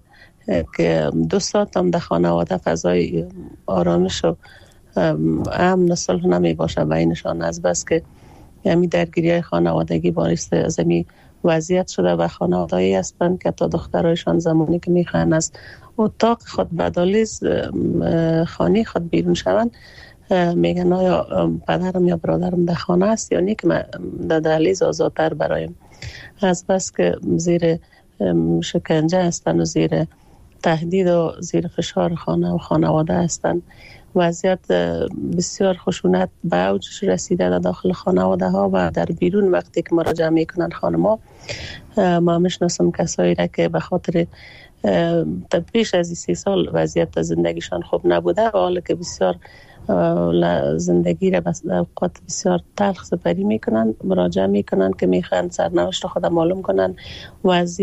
2 ساعت هم در خانواده فضای آرامش و امن و صلح نمی باشه بینشان، از بس که همین درگیری خانوادگی باعث از همین وضعیت شده و خانواده‌ای هستند که تا دخترایشان زمانی که میخوان از اتاق خود بدالیز خانه خود بیرون شوند میگن آیا پدرم یا برادرم در خانه است یا نه که من در دهلیز آزادتر برایم، از بس که زیر شکنجه هستن و زیر تهدید و زیر فشار خانه و خانواده هستن. وضعیت بسیار خشونت به اوجش رسیده در داخل خانواده ها و در بیرون. وقتی که مراجعه میکنن خانما، ما میشناسم کسایی را که به خاطر پیش از 3 سال وضعیت زندگیشان خوب نبوده و حالا که بسیار زندگی را به اوقات بسیار تلخ سپری میکنن، مراجعه میکنن که میخوان سرنوشت خود معلوم کنن و از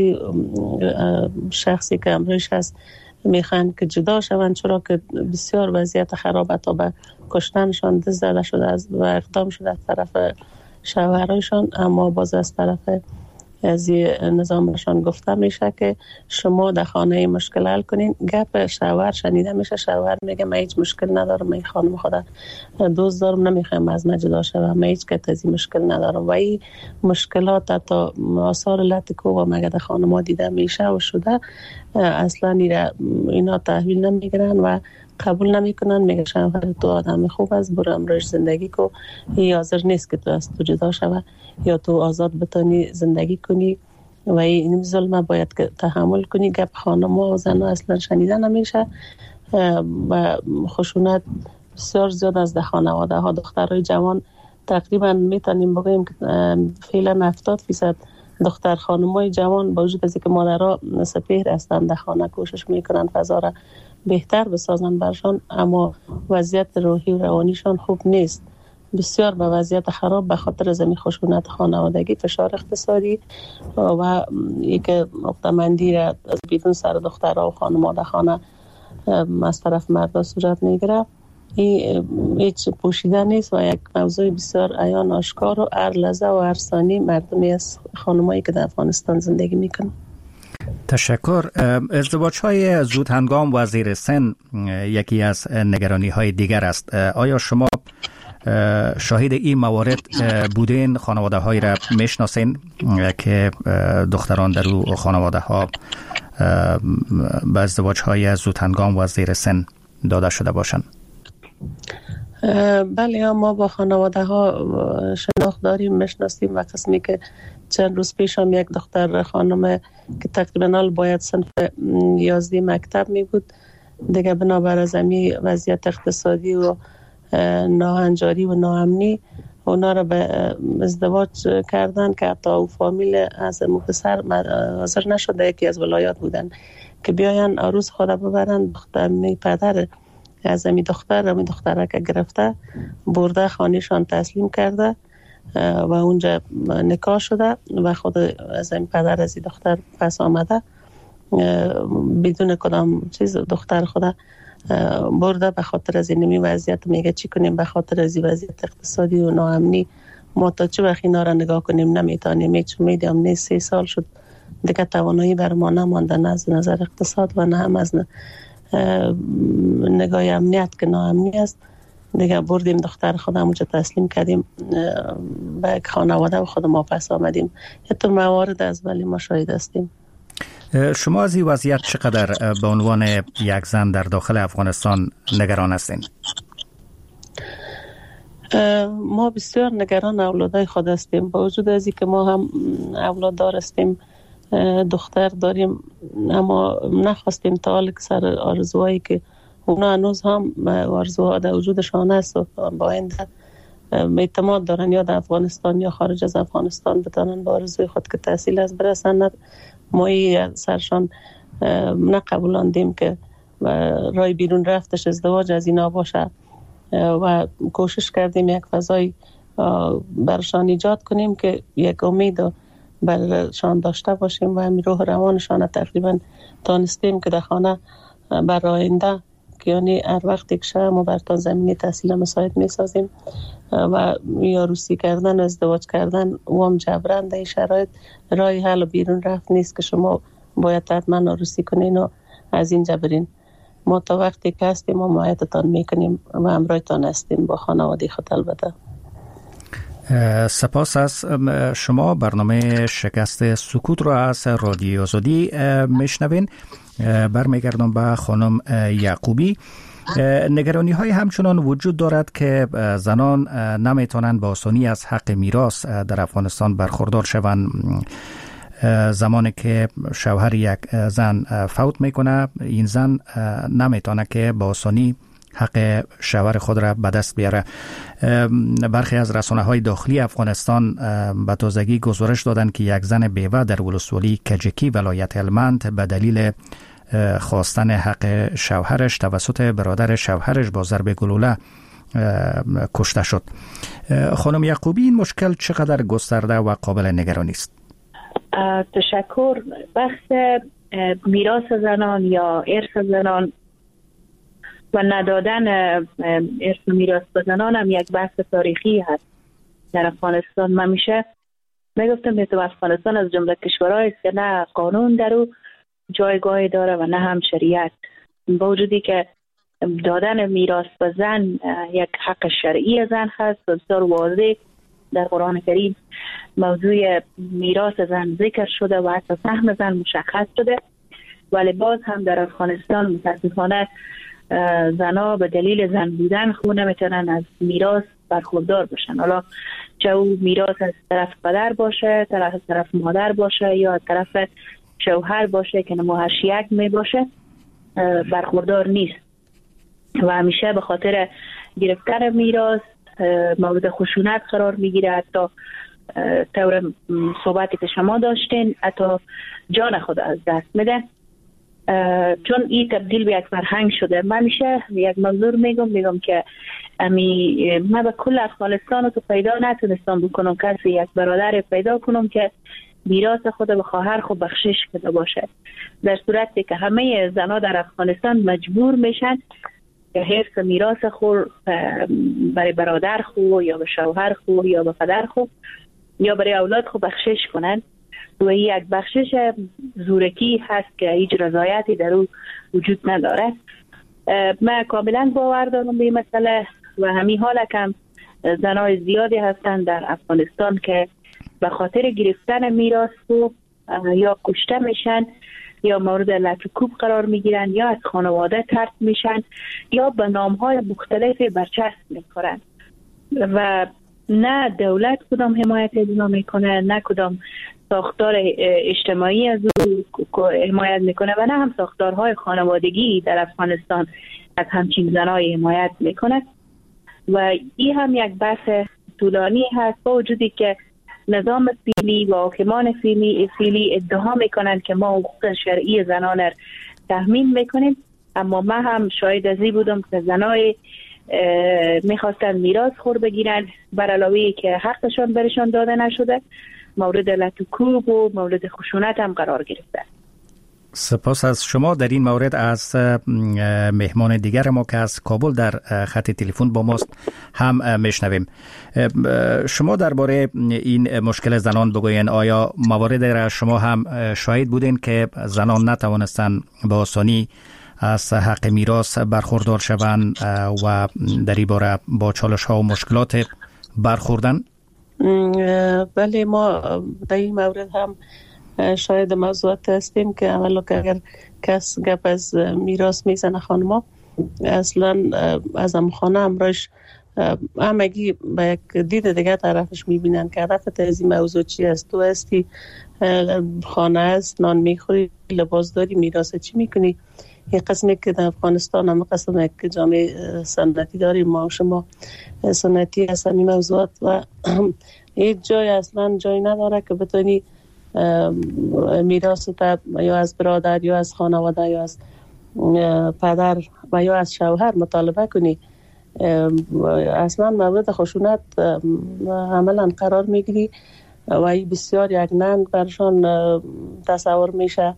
شخصی که امروز هست میخوان که جدا شوند، چرا که بسیار وضعیت خرابه تا به کشتنشان دست زده شده و اقدام شده از طرف شوهرایشان. اما باز از طرف از نظامشان گفته میشه که شما در خانه مشکل حل کنین. گپ شوهر شنیده میشه، شوهر میگه من هیچ مشکل ندارم، من خانم خودم دوست دارم، نمیخوام از من جدا شوم، من هیچ کسی مشکل ندارم. و این مشکلات تا آثار لطکو و مگه در خانم دیده میشه و شده اصلا اینا تحویل نمیگیرن و قبول نمیکنن. میگه شوهر تو آدم خوب است، برو امروز زندگی کو، این حاضر نیست که تو از تو جدا شوه یا تو آزاد بتونی زندگی کنی و این ظلم باید که تحمل کنی. گپ خانم‌ها و زن‌ها اصلا شنیده نمیشه و خشونت بسیار زیاد از خانواده ها. دخترای جوان تقریبا میتونیم بگیم که فعلا 70% دختر خانم‌های جوان با وجود از اینکه مادرها سپهر هستند در خانه کوشش میکنن فضا را بهتر بسازن برشان، اما وضعیت روحی و روانیشان خوب نیست، بسیار به وضعیت خراب به خاطر زمین خشونت خانوادگی، فشار اقتصادی و اینکه عقده‌مندی را از بیرون سر دخترها و خانم‌ها در خانه از طرف مردا صورت میگیره. این هیچ پوشیده نیست و یک موضوع بسیار عیان آشکار و هر لحظه و هر ثانیه مردمی از خانمایی که در افغانستان زندگی میکنن. تشکر. ازدواج‌های زود هنگام و زیر سن یکی از نگرانی‌های دیگر است. آیا شما شاهد این موارد بودین؟ خانواده‌هایی را میشناسین که دختران در او خانواده‌ها به ازدواج‌های زود هنگام و زیر سن داده شده باشند؟ بله، ما با خانواده ها شناخت داریم، میشناسیم و قسمی که چند روز پیش هم یک دختر خانم که تقریبا باید صنف 11 مکتب می بود دیگه بنابر از امی وضعیت اقتصادی و ناهنجاری و ناامنی اونا را به ازدواج کردن که حتی او فامیل از پسر حاضر نشده، یکی از ولایات بودن که بیاین عروس خود ببرن. می پدر از می دختره که گرفته برده خانهشان تسلیم کرده و اونجا نکاح شده و خود از این پدر از این دختر پس آمده بدون کدام چیز دختر خود برده به خاطر از این وضعیت. میگه چی کنیم به خاطر از این وضعیت اقتصادی و ناامنی ما تا چه وقت اینا را نگاه کنیم نمیتونیم. چون میدیم نه 3 سال شد دیگه توانایی بر ما نمانده، نه از نظر اقتصاد و نه هم از نگاه امنیت که ناامنی است. دیگه بردیم دختر خودم اونجا تسلیم کردیم به خانواده و خود ما پس آمدیم. حتی موارد از ولی ما شاهد هستیم. شما از این وضعیت چقدر به عنوان یک زن در داخل افغانستان نگران هستین؟ ما بسیار نگران اولادای خود هستیم، با وجود از این که ما هم اولاددار هستیم، دختر داریم، اما نخواستیم تا حال سر آرزوهایی که اونا هنوز هم آرزوها در وجودشان هست و با آینده اعتماد دارن یا در افغانستان یا خارج از افغانستان بتانن با آرزوی خود که تحصیل از برسن. ما سرشان نقبولاندیم که رای بیرون رفتش ازدواج از اینا باشه و کوشش کردیم یک فضای برشان ایجاد کنیم که یک امید برشان داشته باشیم و همین روح روانشان تقریبا تانستیم که در خانه بر آینده که یعنی هر وقت یک شب ما برتان زمینی تحصیل مساعد می سازیم و یا روسی کردن و ازدواج کردن و هم جبران در این شرایط رای حل و بیرون رفت نیست که شما باید حتما روسی کنین و از این جبرین. ما تا وقتی که هستیم ما معایتتان میکنیم و همراهتان هستیم با خانواده خود. البته سپاس از شما. برنامه شکست سکوت را از رادیو آزادی میشنوین. برمیگردم به خانم یعقوبی. نگرانی های همچنان وجود دارد که زنان نمیتونند با آسانی از حق میراث در افغانستان برخوردار شوند. زمانی که شوهر یک زن فوت میکنه، این زن نمیتونه که با آسانی حق شوهر خود را به دست بیاره. برخی از رسانه‌های داخلی افغانستان به تازگی گزارش دادند که یک زن بیوه در ولسوالی کجکی ولایت هلمند به دلیل خواستن حق شوهرش توسط برادر شوهرش با ضرب گلوله کشته شد. خانم یعقوبی، این مشکل چقدر گسترده و قابل نگرانی است؟ تشکر. بحث میراث زنان یا ارث زنان و ندادن ارث و میراث به زنان هم یک بحث تاریخی هست در افغانستان. من میشه میگفتم که افغانستان از جمله کشورهایی است که نه قانون در او جایگاهی داره و نه هم شریعت. با وجودی که دادن میراث به زن یک حق شرعی زن هست، بسیار واضح در قرآن کریم موضوع میراث زن ذکر شده و حتی سهم زن مشخص شده، ولی باز هم در افغانستان متاسفانه زنها به دلیل زن بودن خود نمیتونن از میراث برخوردار باشن. حالا چه او میراث از طرف پدر باشه، طرف مادر باشه یا طرف شوهر باشه که نموهشیک می باشه، برخوردار نیست و همیشه به خاطر گرفتن میراث مورد خشونت قرار میگیره. حتی طور صحبتی که شما داشتین حتی جان خود از دست میده، چون این تبدیل به یک فرهنگ شده. من میشه یک منظور میگم که من به کل افغانستان رو تو پیدا نتونستم بکنم کسی یک برادر پیدا کنم که میراث خود به خواهر خود بخشش کرده باشه، در صورتی که همه زنها در افغانستان مجبور میشن که حفظ میراث خود برای برادر خود یا به شوهر خود یا به پدر خود یا برای اولاد خود بخشش کنن و این یک بخشش زورکی هست که هیچ رضایتی در او وجود نداره. من کاملا باور دارم به این مسئله و همین حال کم زنای زیادی هستند در افغانستان که به خاطر گرفتن میراث یا کشته میشن یا مورد لطکوب قرار میگیرن یا از خانواده طرد میشن یا به نامهای مختلفی برچسب میکنن و نه دولت کدام حمایت اینا میکنه، نه کدام ساختار اجتماعی از او حمایت میکنه و نه هم ساختارهای خانوادگی در افغانستان از همچین زنای حمایت میکنه و این هم یک بحث طولانی هست، با وجودی که نظام فعلی و حاکمان فعلی ادعا میکنند که ما حقوق شرعی زنان را تضمین میکنیم، اما ما هم شاهد ازی بودم که زنای میخواستن میراث خور بگیرن بر علاوه که حقشان برشان داده نشده، مورد لطوکوب و مورد خشونت هم قرار گرفته. سپاس از شما. در این مورد از مهمان دیگر ما که از کابل در خط تلفن با ماست هم میشنویم. شما درباره این مشکل زنان بگوین، آیا موارد را شما هم شاهد بودین که زنان نتوانستن به آسانی از حق میراث برخوردار شوند و در این باره با چالش ها و مشکلات برخوردن؟ بله، ما در این مورد هم شاید موضوعات هستیم که اولا که اگر کس گپ از میراث میزنه خانما، اصلا از هم خانه امرایش همگی به یک دید دیگه طرفش میبینن که هدفت از این موضوع چی است. تو هستی خانه است، نان میخوری، لباس داری، میراث چی میکنی؟ این قسمی که در افغانستان هم قسم که جامعه سنتی داریم ما شما سنتی هست این موضوعات و هیچ جای اصلا جای نداره که بتونی میراث یا از برادر یا از خانواده یا از پدر و یا از شوهر مطالبه کنی. اصلا مورد خشونت عملا قرار میگیری و این بسیار یک ننگ برشان تصور میشه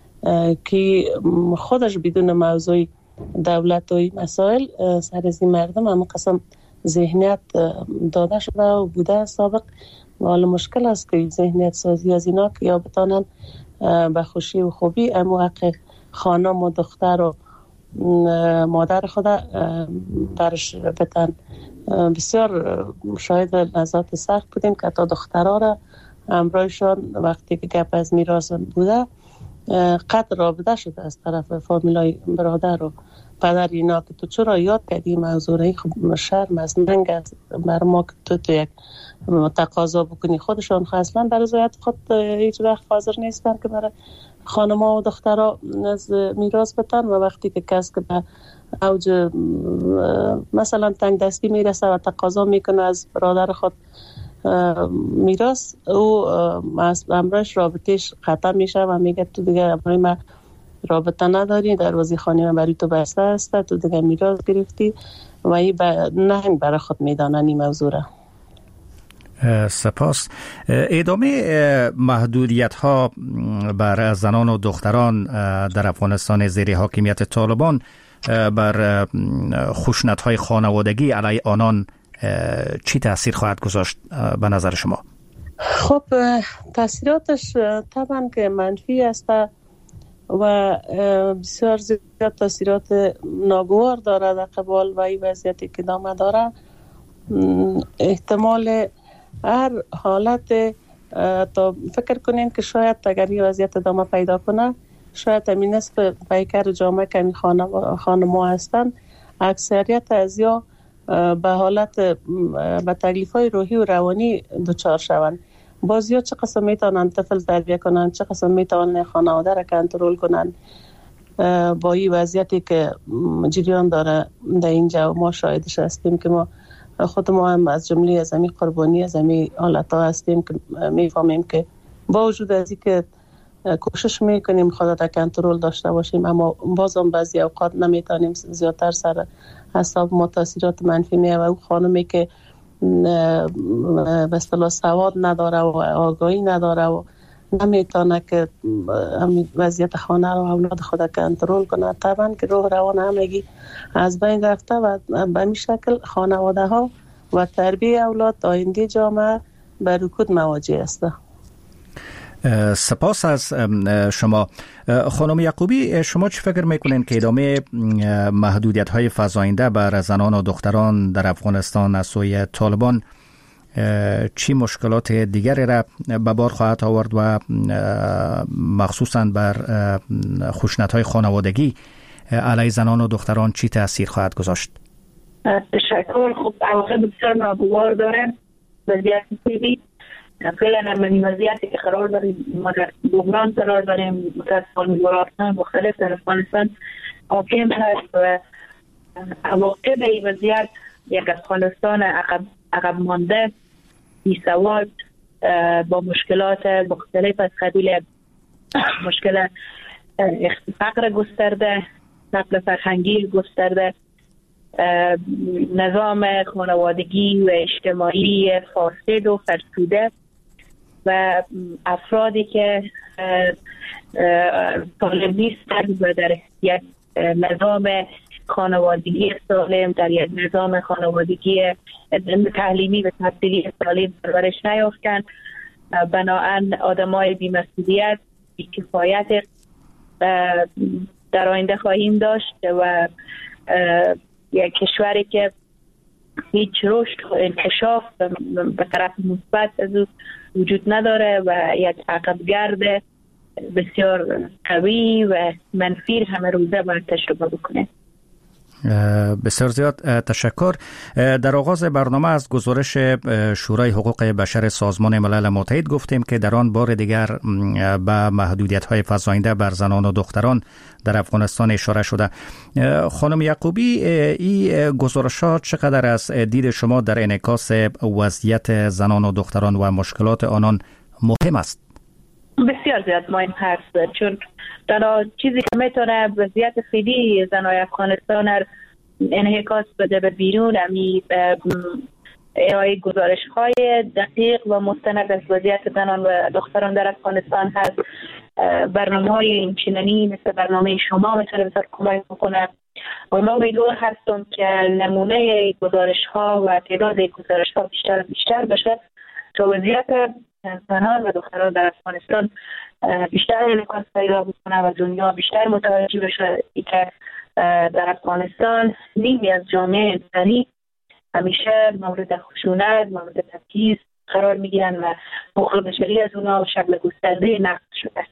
که خودش بدون موضوع دولت و این مسائل سر از این مردم هم قسم ذهنیت داده شده و بوده سابق و حالا مشکل است که ذهنیت سازی از اینا که یا بتانن به خوشی و خوبی اما حق خانم و دختر و مادر خود برش بتن. بسیار شاید لحظات سخت بودیم که تا دخترها را امرایشان وقتی که گپ از میراث بوده قطع رابطه شده از طرف فامیلای برادر و پدر اینا که تو چرا یاد کردی موضوعی. خب شرم از ننگ است بر ما که تو یک تقاضا بکنی. خودشان اصلا در رضایت خود هیچ وقت حاضر نیستن که برای خانم‌ها و دخترها از میراث بتن و وقتی که کس که به اوج مثلا تنگ دستی میرسه و تقاضا میکنه از برادر خود میراث، او امرش رابطهش ختم میشه و میگه تو دیگه امروی من رابطه نداری، دروازه خانه من برای تو بسته است، تو دیگه میراث گرفتی و این نهنگ برای خود میدانن این موضوع را. سپاس. ادامه محدودیت ها بر زنان و دختران در افغانستان زیر حاکمیت طالبان بر خشونت های خانوادگی علیه آنان چی تأثیر خواهد گذاشت به نظر شما؟ خب تأثیراتش طبعا که منفی است و بسیار زیاد تأثیرات ناگوار داره در قبال و این وضعیتی که ادامه داره. احتمال هر حالت تا فکر کنین که شاید اگر این وضعیت ادامه پیدا کنه شاید همین نصف پیکر جامعه که خانم‌ها هستن اکثریت از یا به حالت به تکلیف‌های روحی و روانی دچار شوند. بازیا چه قسم میتونن طفل تربیت کنن، چه قسم میتونن خانواده را کنترل کنن با این وضعیتی که جریان داره در اینجا. ما شاهدش هستیم که ما خود ما هم از جمله از همین قربانی از همین حالت‌ها هستیم که میفهمیم که با وجود از اینکه کوشش میکنیم خود را کنترل داشته باشیم اما بازم بعضی اوقات نمیتونیم، زیادتر سر حساب ما تاثیرات منفی میاد و اون خانمی که به اصطلاح سواد نداره و آگاهی نداره و نمیتونه که وضعیت خانه رو اولاد خود کنترل کنه، طبعا که روح روان همگی از بین رفته و به این شکل خانواده ها و تربیت اولاد آینده جامعه به رکود مواجه است. سپاس از شما. خانم یعقوبی، شما چی فکر میکنین که ادامه محدودیت های فزاینده بر زنان و دختران در افغانستان از سوی طالبان چی مشکلات دیگری را به بار خواهد آورد و مخصوصا بر خشونت های خانوادگی علیه زنان و دختران چی تأثیر خواهد گذاشت؟ تشکر. خب عواقب بسیار ناگوار داره وضعیت فعلی. فعلا من این وضعیتی که قرار داریم ما در بحران قرار داریم، متاسفانه گروه‌های مختلف در افغانستان حاکم هست و عواقب این وضعیت یک افغانستان عقب عقب مانده، بی‌سواد، با مشکلات مختلف از قبیل مشکل فقر گسترده، نقل فرهنگی گسترده، نظام خانوادگی و اجتماعی فاسد و فرسوده و افرادی که سالم نیستند و در یک نظام خانوادگی سالم، در یک نظام خانوادگی تعلیمی و تحصیلی سالم پرورش نیافتند. بنابراین آدمای بی‌مسئولیت، بی‌کفایت در آینده خواهیم داشت و یک کشوری که هیچ رشد و انکشاف به طرف مثبت از او وجود نداره و یک عقبگرد بسیار قوی و منفی همه روزه باید تجربه بکنه. بسیار زیاد تشکر. در آغاز برنامه از گزارش شورای حقوق بشر سازمان ملل متحد گفتیم که در آن بار دیگر به محدودیت‌های فزاینده بر زنان و دختران در افغانستان اشاره شده. خانم یعقوبی، این گزارشات چقدر از دید شما در انعکاس وضعیت زنان و دختران و مشکلات آنان مهم است؟ بسیار زیاد مهم هست، چون تنها چیزی که میتونه وضعیت فعلی زنای افغانستان انعکاس بده به بیرون ارائه گزارش‌های دقیق و مستند از وضعیت زنان و دختران در افغانستان هست. برنامه‌های اینچنینی مثل برنامه شما میتونه بسیار کمک بکنه و ما امیدوار هستم که نمونه گزارش‌ها و تعداد گزارش‌ها بیشتر بشه تا وضعیت زنان و دختران در افغانستان بیشتر انعکاس پیدا بکنه و دنیا بیشتر متوجه بشه که در افغانستان نیمی از جامعه انسانی همیشه مورد خشونت، مورد تبعیض قرار میگیرن و حقوق بشری از اونها به شکل گسترده نقض شده.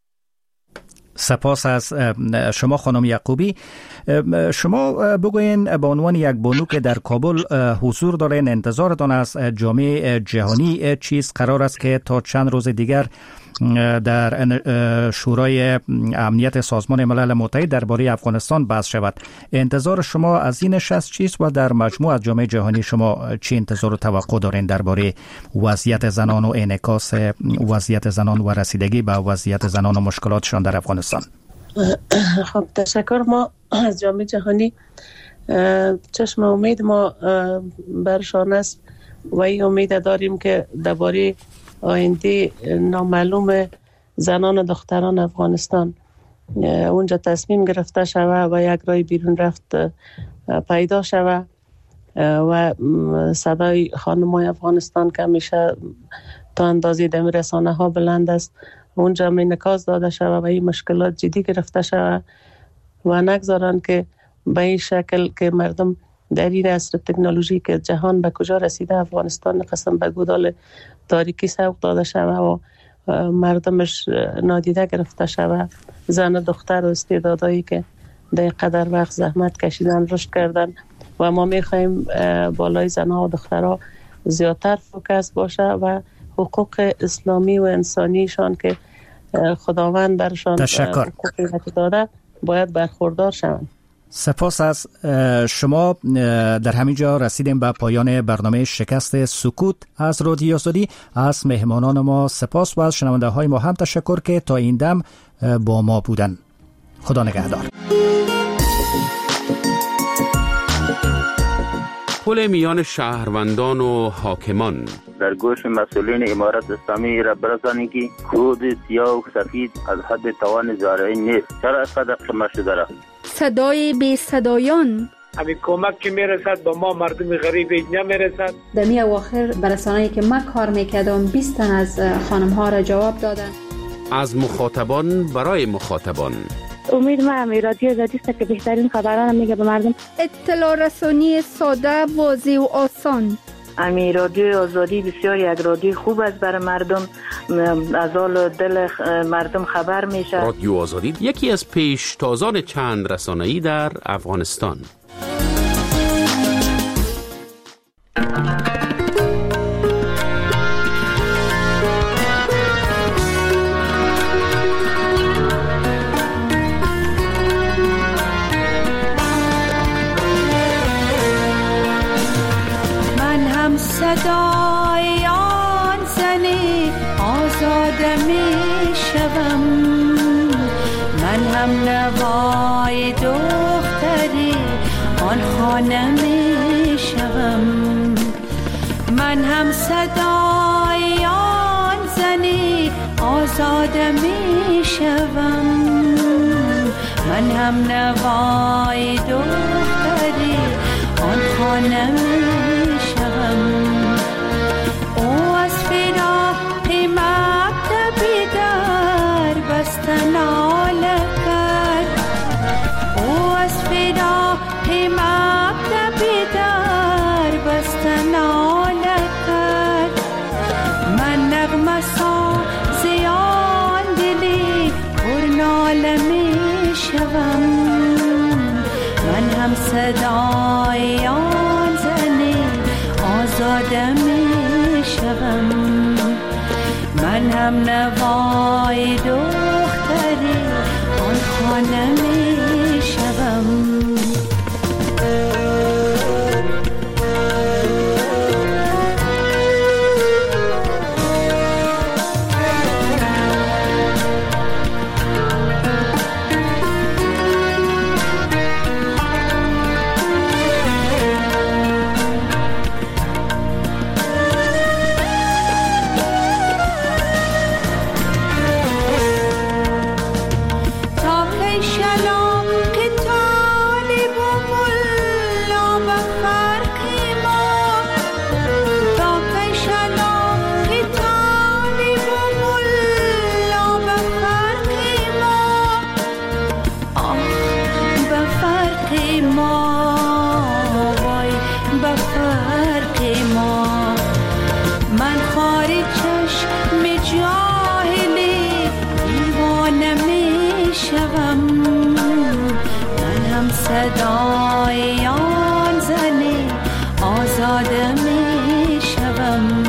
سپاس از شما خانم یعقوبی. شما بگوین به عنوان یک بانو که در کابل حضور دارین، انتظارتان از جامعه جهانی چیز قرار است که تا چند روز دیگر در شورای امنیت سازمان ملل متحد درباره افغانستان بحث شود؟ انتظار شما از این نشست چیست و در مجموع از جامعه جهانی شما چه انتظار و توقع دارین درباره وضعیت زنان و انعکاس وضعیت زنان و رسیدگی به وضعیت زنان و مشکلاتشان در افغانستان؟ خب تشکر. ما از جامعه جهانی چشم امید ما برشان است و این امید داریم که درباره آینده نامعلوم زنان و دختران افغانستان اونجا تصمیم گرفته شود و یک راه بیرون رفت پیدا شود و صدای خانم‌های افغانستان که همیشه تا اندازه در رسانه ها بلند است اونجا انعکاس داده شود و این مشکلات جدی گرفته شود و نگذارن که به این شکل که مردم در این عصر تکنولوژی که جهان به کجا رسیده افغانستان قسم به گودال تاریکی سوق داده شود و مردمش نادیده گرفته شود. زن و دختر و استعدادایی که در قدر وقت زحمت کشیدن رشد کردن و ما میخوایم بالای زنها و دخترها زیادتر فوکس باشه و حقوق اسلامی و انسانیشان که خداوند برشان حقوق داده باید برخوردار شوند. سپاس از شما. در همین جا رسیدیم به پایان برنامه شکست سکوت از رادیو آزادی. از مهمانان ما سپاس و از شنونده های ما هم تشکر که تا این دم با ما بودن. خدا نگهدار. پل میان شهروندان و حاکمان در گوش مسئولین امارت اسلامی را برسانید که کود سیاه و سفید از حد توان زارعی نیست. چرا اینقدر قمه شده را؟ صدای بی صدایان، همین کمک که میرسد با ما مردم غریب نمیرسد. در می اواخر برسانه‌ای که من کار میکردم 20 تن از خانم ها را جواب دادن. از مخاطبان برای مخاطبان. امید من رادیو آزادی است که بهترین خبران میگه به مردم. اطلاع رسانی ساده، واضح و آسان. امی رادیو آزادی بسیار یک رادیو خوب است برای مردم، از حال دل مردم خبر میشه. رادیو آزادی یکی از پیشتازان چند رسانه‌ای در افغانستان. شوم، من هم نوای دختری آن خانه می شوم، من هم صدای آن زنی آزاده می شوم، من هم نوای دختری آن خانه می شوم. او از فراق مکتبی در بستن ناله کرد، او از فراق مکتبی در بستن ناله کرد، من نغمه سازی آن دلی پر ناله می شوم، من هم صدای آن زنی آزاده می شوم، من هم نوای دختری آن خانه می شوم. صدای آن زنی آزاده می شوم.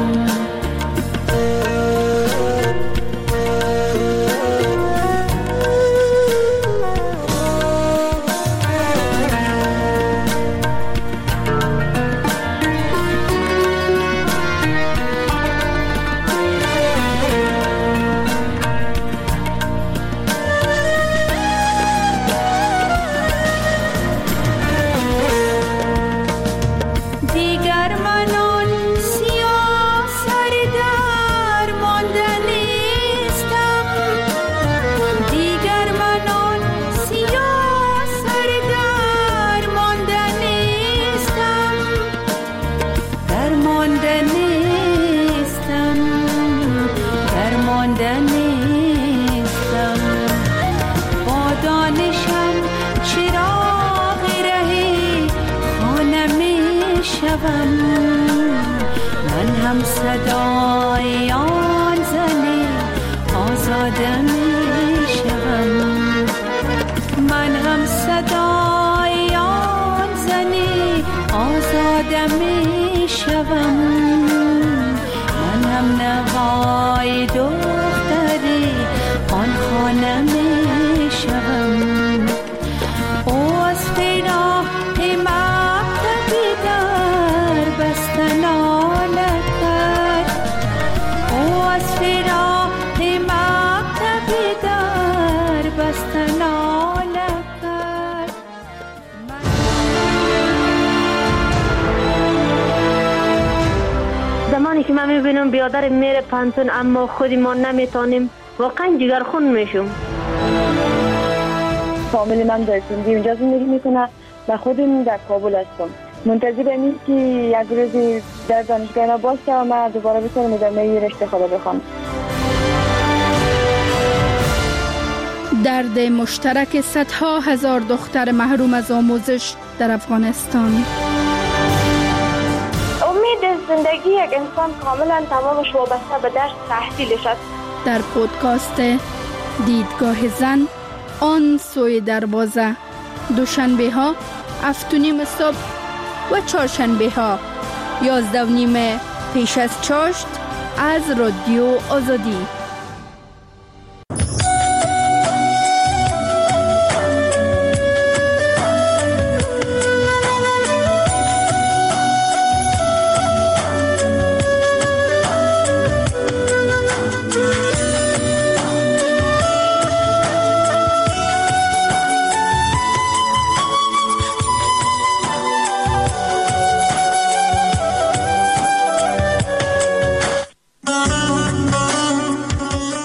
من هم صدای آن زنی آزاده می شوم، من هم صدای آن زنی آزاده می شوم، من هم نوای دختری آن خانه می شوم. او از فراق مکتبی در بستن ناله کرد، او از فراق مکتبی در بستن ناله کرد. زمانی که من میبینم بیادر میره پانتون اما خودی ما نمیتونیم، واقعا جگرخون میشم. فامیل من در سندی اونجا زندگی میکنه و خودم در کابل هستم. منتظرم که یک روزی در دانشگاه باشم و دوباره بتونم ادامه رشته خدا بخوام. درد مشترک صدها هزار دختر محروم از آموزش در افغانستان. امید زندگی یک انسان کاملا تمامش وابسته به درس تحصیلش است. در پودکاست دیدگاه زن آن سوی دروازه، دوشنبه ها 7:30 صبح و چهارشنبه ها 11:30 پیش از چاشت از رادیو آزادی.